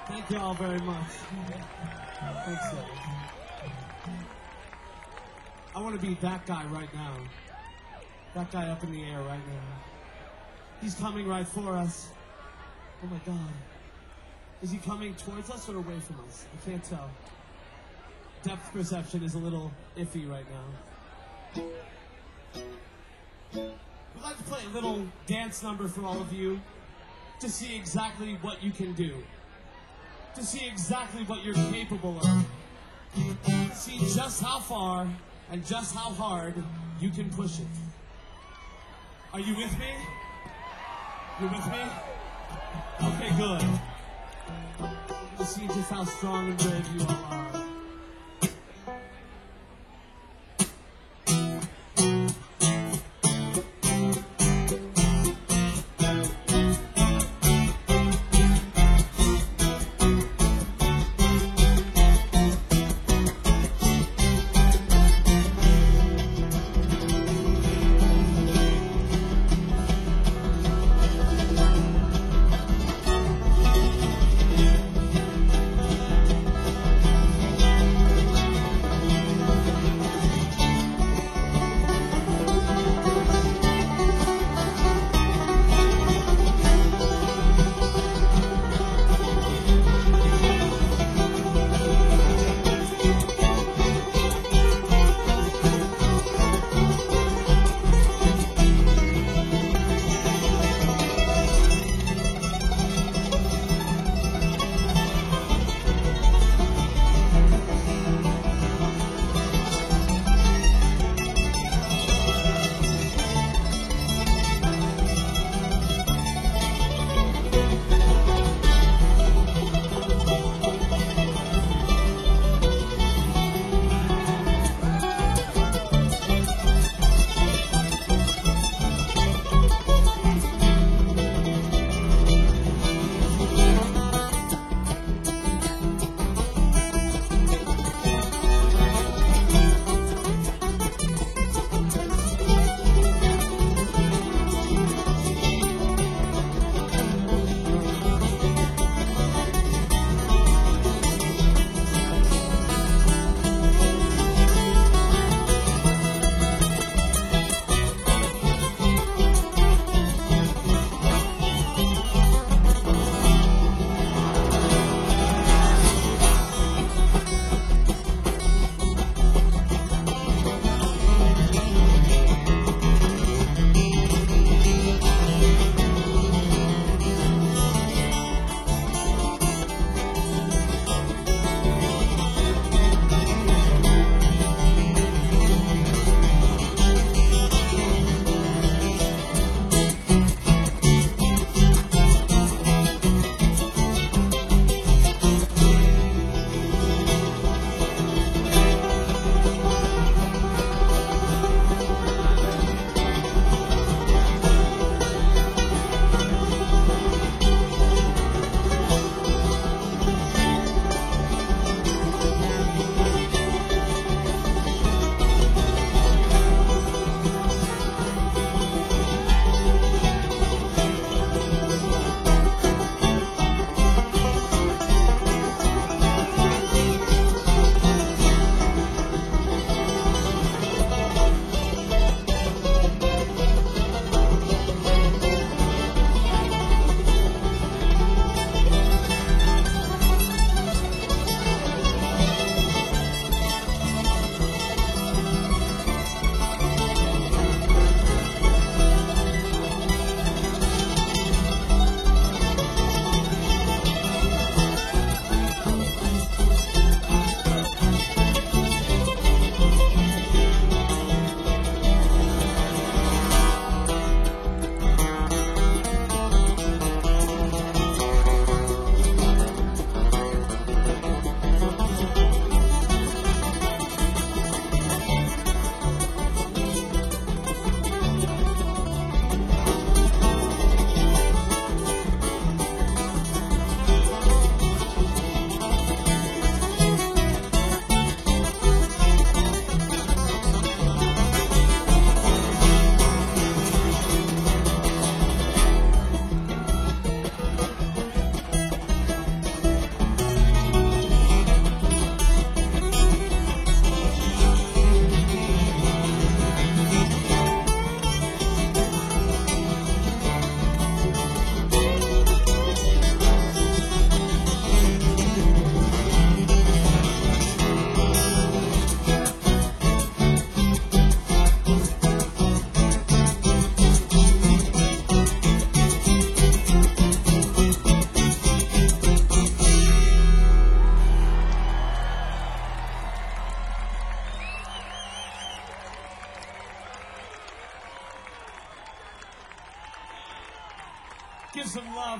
Thank you all very much. Thanks, sir. I want to be that guy right now. That guy up in the air right now. He's coming right for us. Oh my God. Is he coming towards us or away from us? I can't tell. Depth perception is a little iffy right now. We'd like to play a little dance number for all of you to see exactly what you can do. To see exactly what you're capable of. To see just how far and just how hard you can push it. Are you with me? You with me? Okay, good. To see just how strong and brave you all are.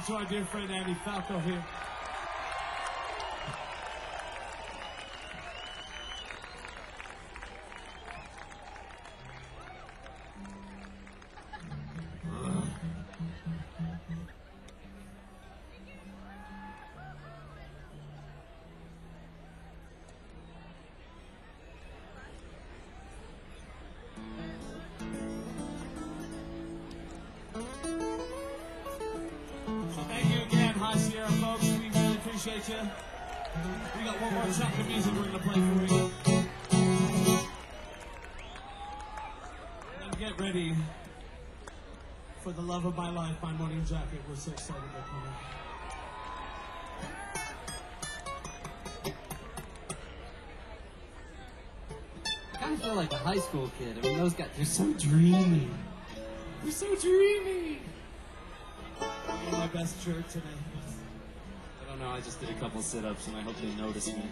welcome to our dear friend Andy Falco here. Thank you again, High Sierra folks. We really appreciate you. We got one more chunk of music we're gonna play for you. And get ready for The Love of My Life by Morning Jacket. We're so excited about coming.
I kind of feel like a high school kid. I mean, those guys, they're so dreamy. They're so dreamy.
I'm my best shirt today.
I don't know, I just did a couple sit-ups and I hope they notice me.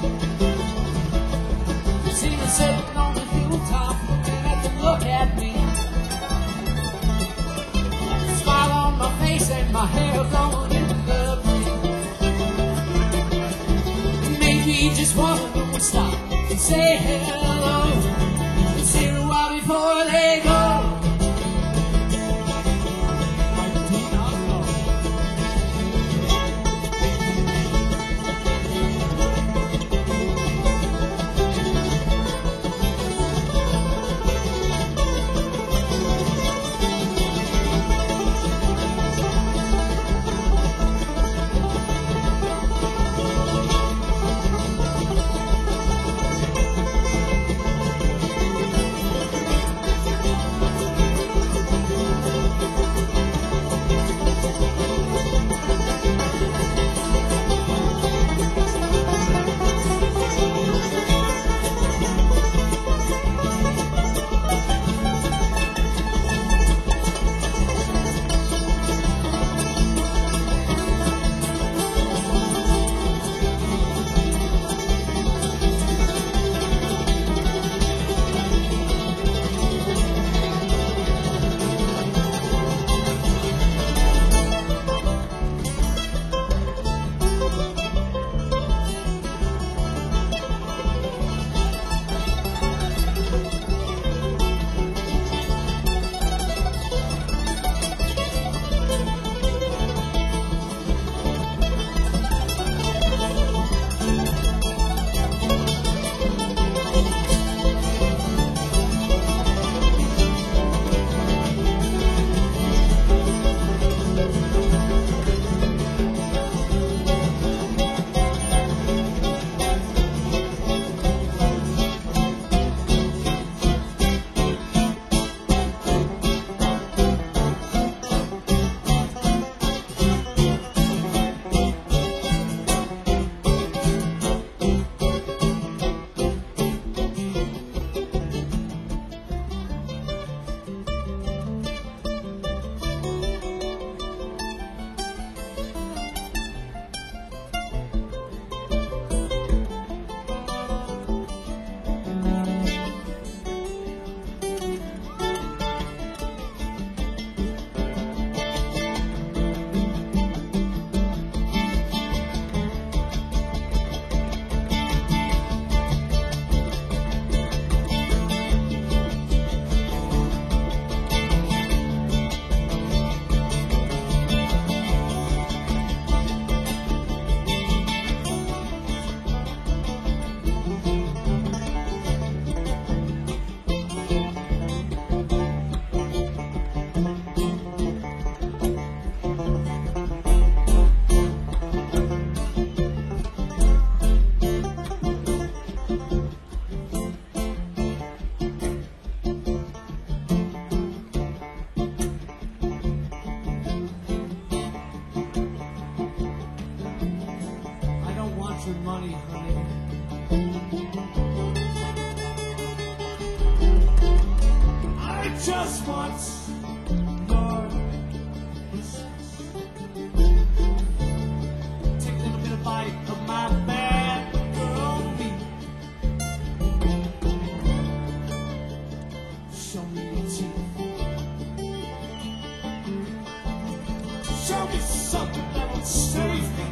Sitting on the hilltop, looking at the look at me.
my hair blowing in the breeze. Maybe just one of them would stop and say hello and say a while before they go.
I do not know. Your money, honey. I just want your kisses. Take a little bit of bite of my bad girl meat. Show me your teeth. Show me something that will save me.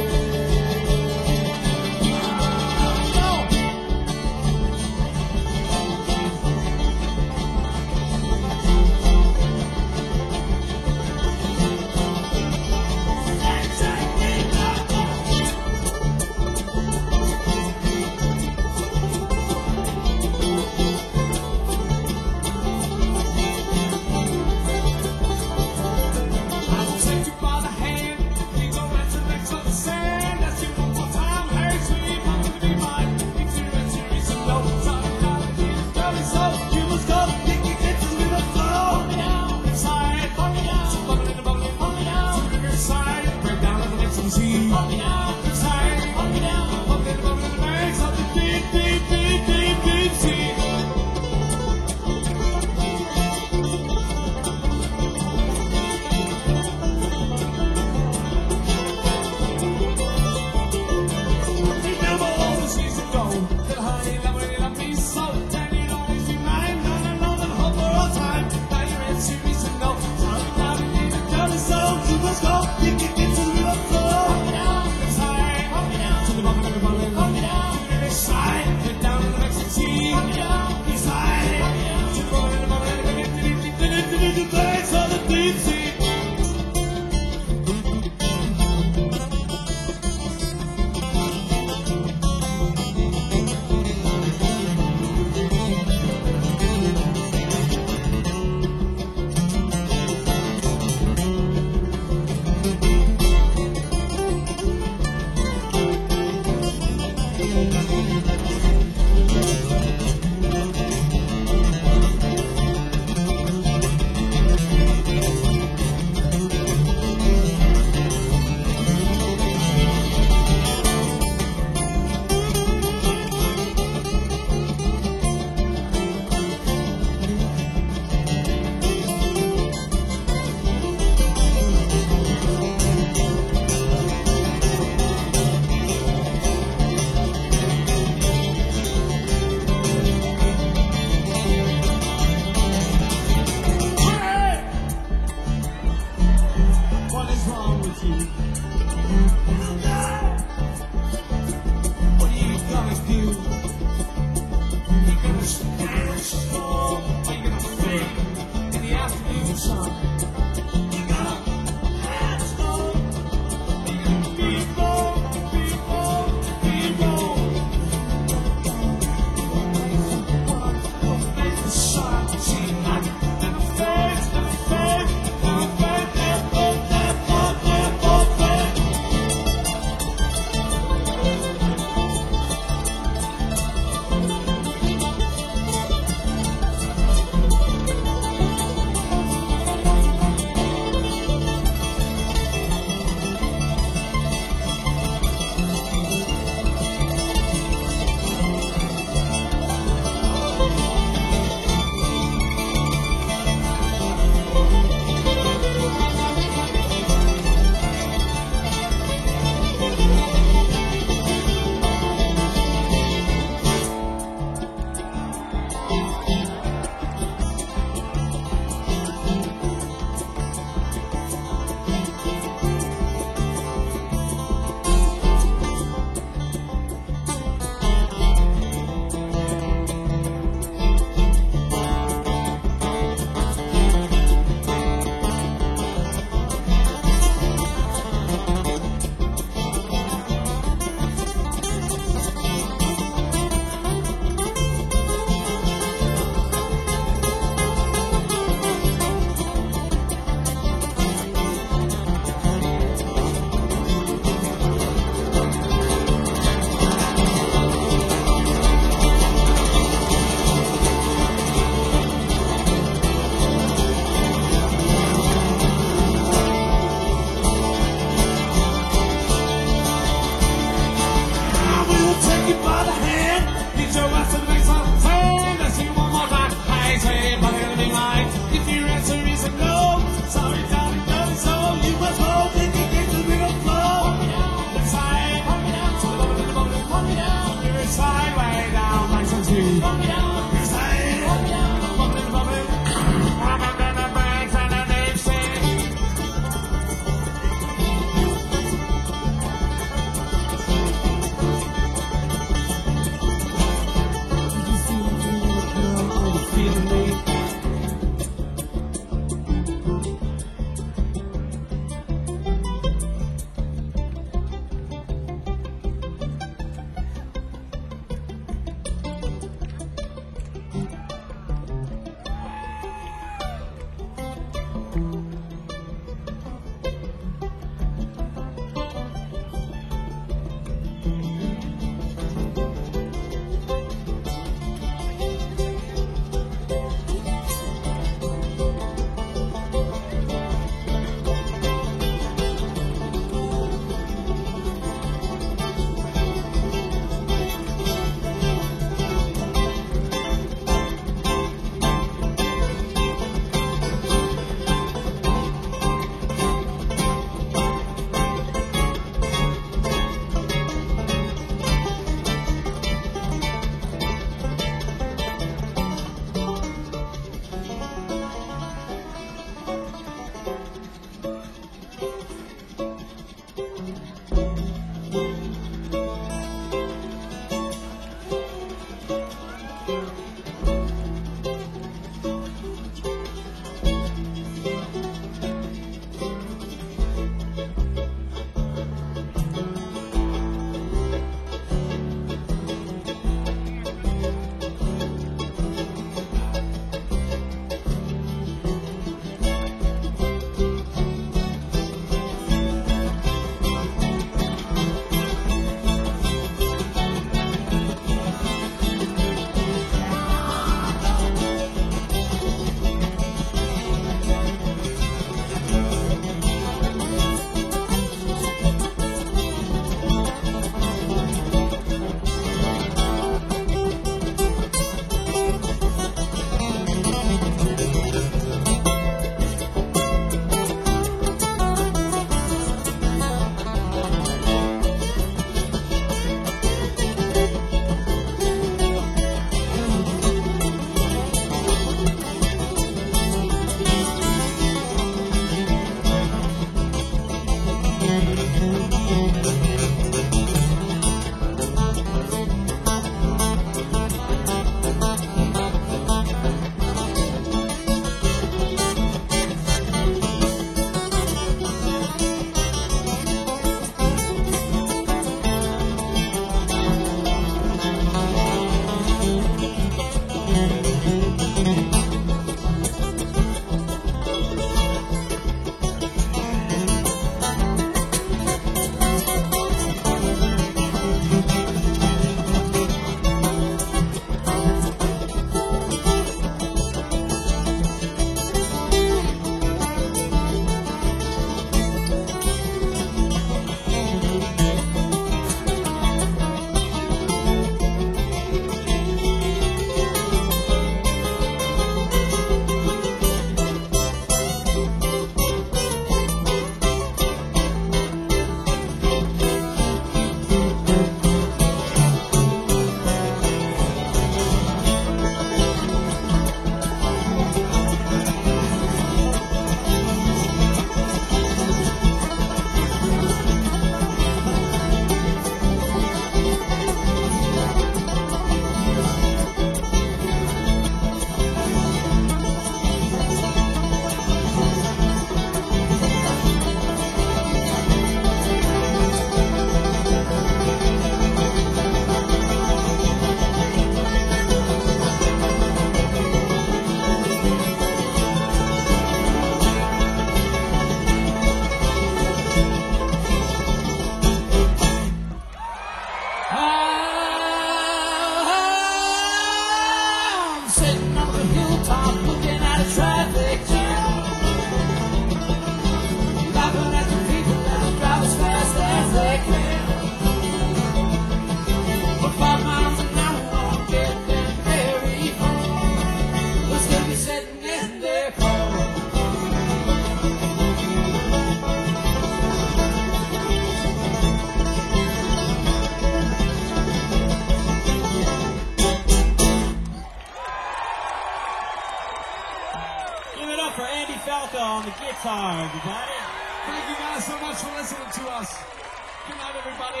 guitar, everybody.
Thank you guys so much for listening to us. Good night, everybody.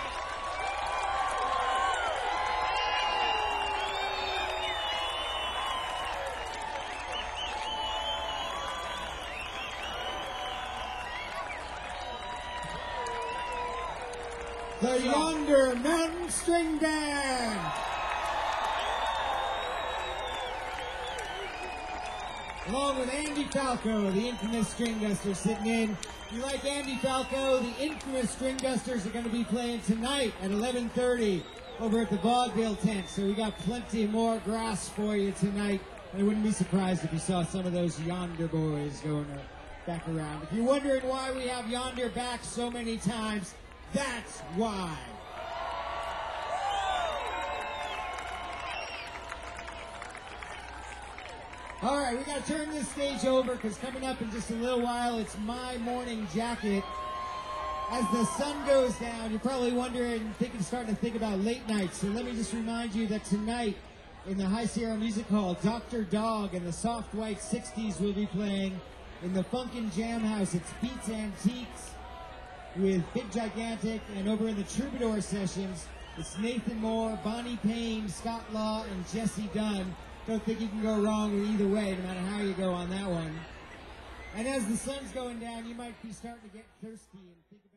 The Yonder Mountain String Band. Along with Andy Falco, the infamous string duster, sitting in. If you like Andy Falco, the infamous string dusters are going to be playing tonight at 11:30 over at the Vaudeville tent. So we got plenty more grass for you tonight. And I wouldn't be surprised if you saw some of those Yonder boys going back around. If you're wondering why we have Yonder back so many times, that's why. All right, we got to turn this stage over because coming up in just a little while, it's My Morning Jacket. As the sun goes down, you're probably wondering, starting to think about late nights. So let me just remind you that tonight in the High Sierra Music Hall, Dr. Dog and the Soft White 60s will be playing. In the Funkin' Jam House, it's Beats Antiques with Big Gigantic, and over in the Troubadour Sessions, it's Nathan Moore, Bonnie Payne, Scott Law, and Jesse Dunn. Don't think you can go wrong with either way, no matter how you go on that one. And as the sun's going down, you might be starting to get thirsty and think about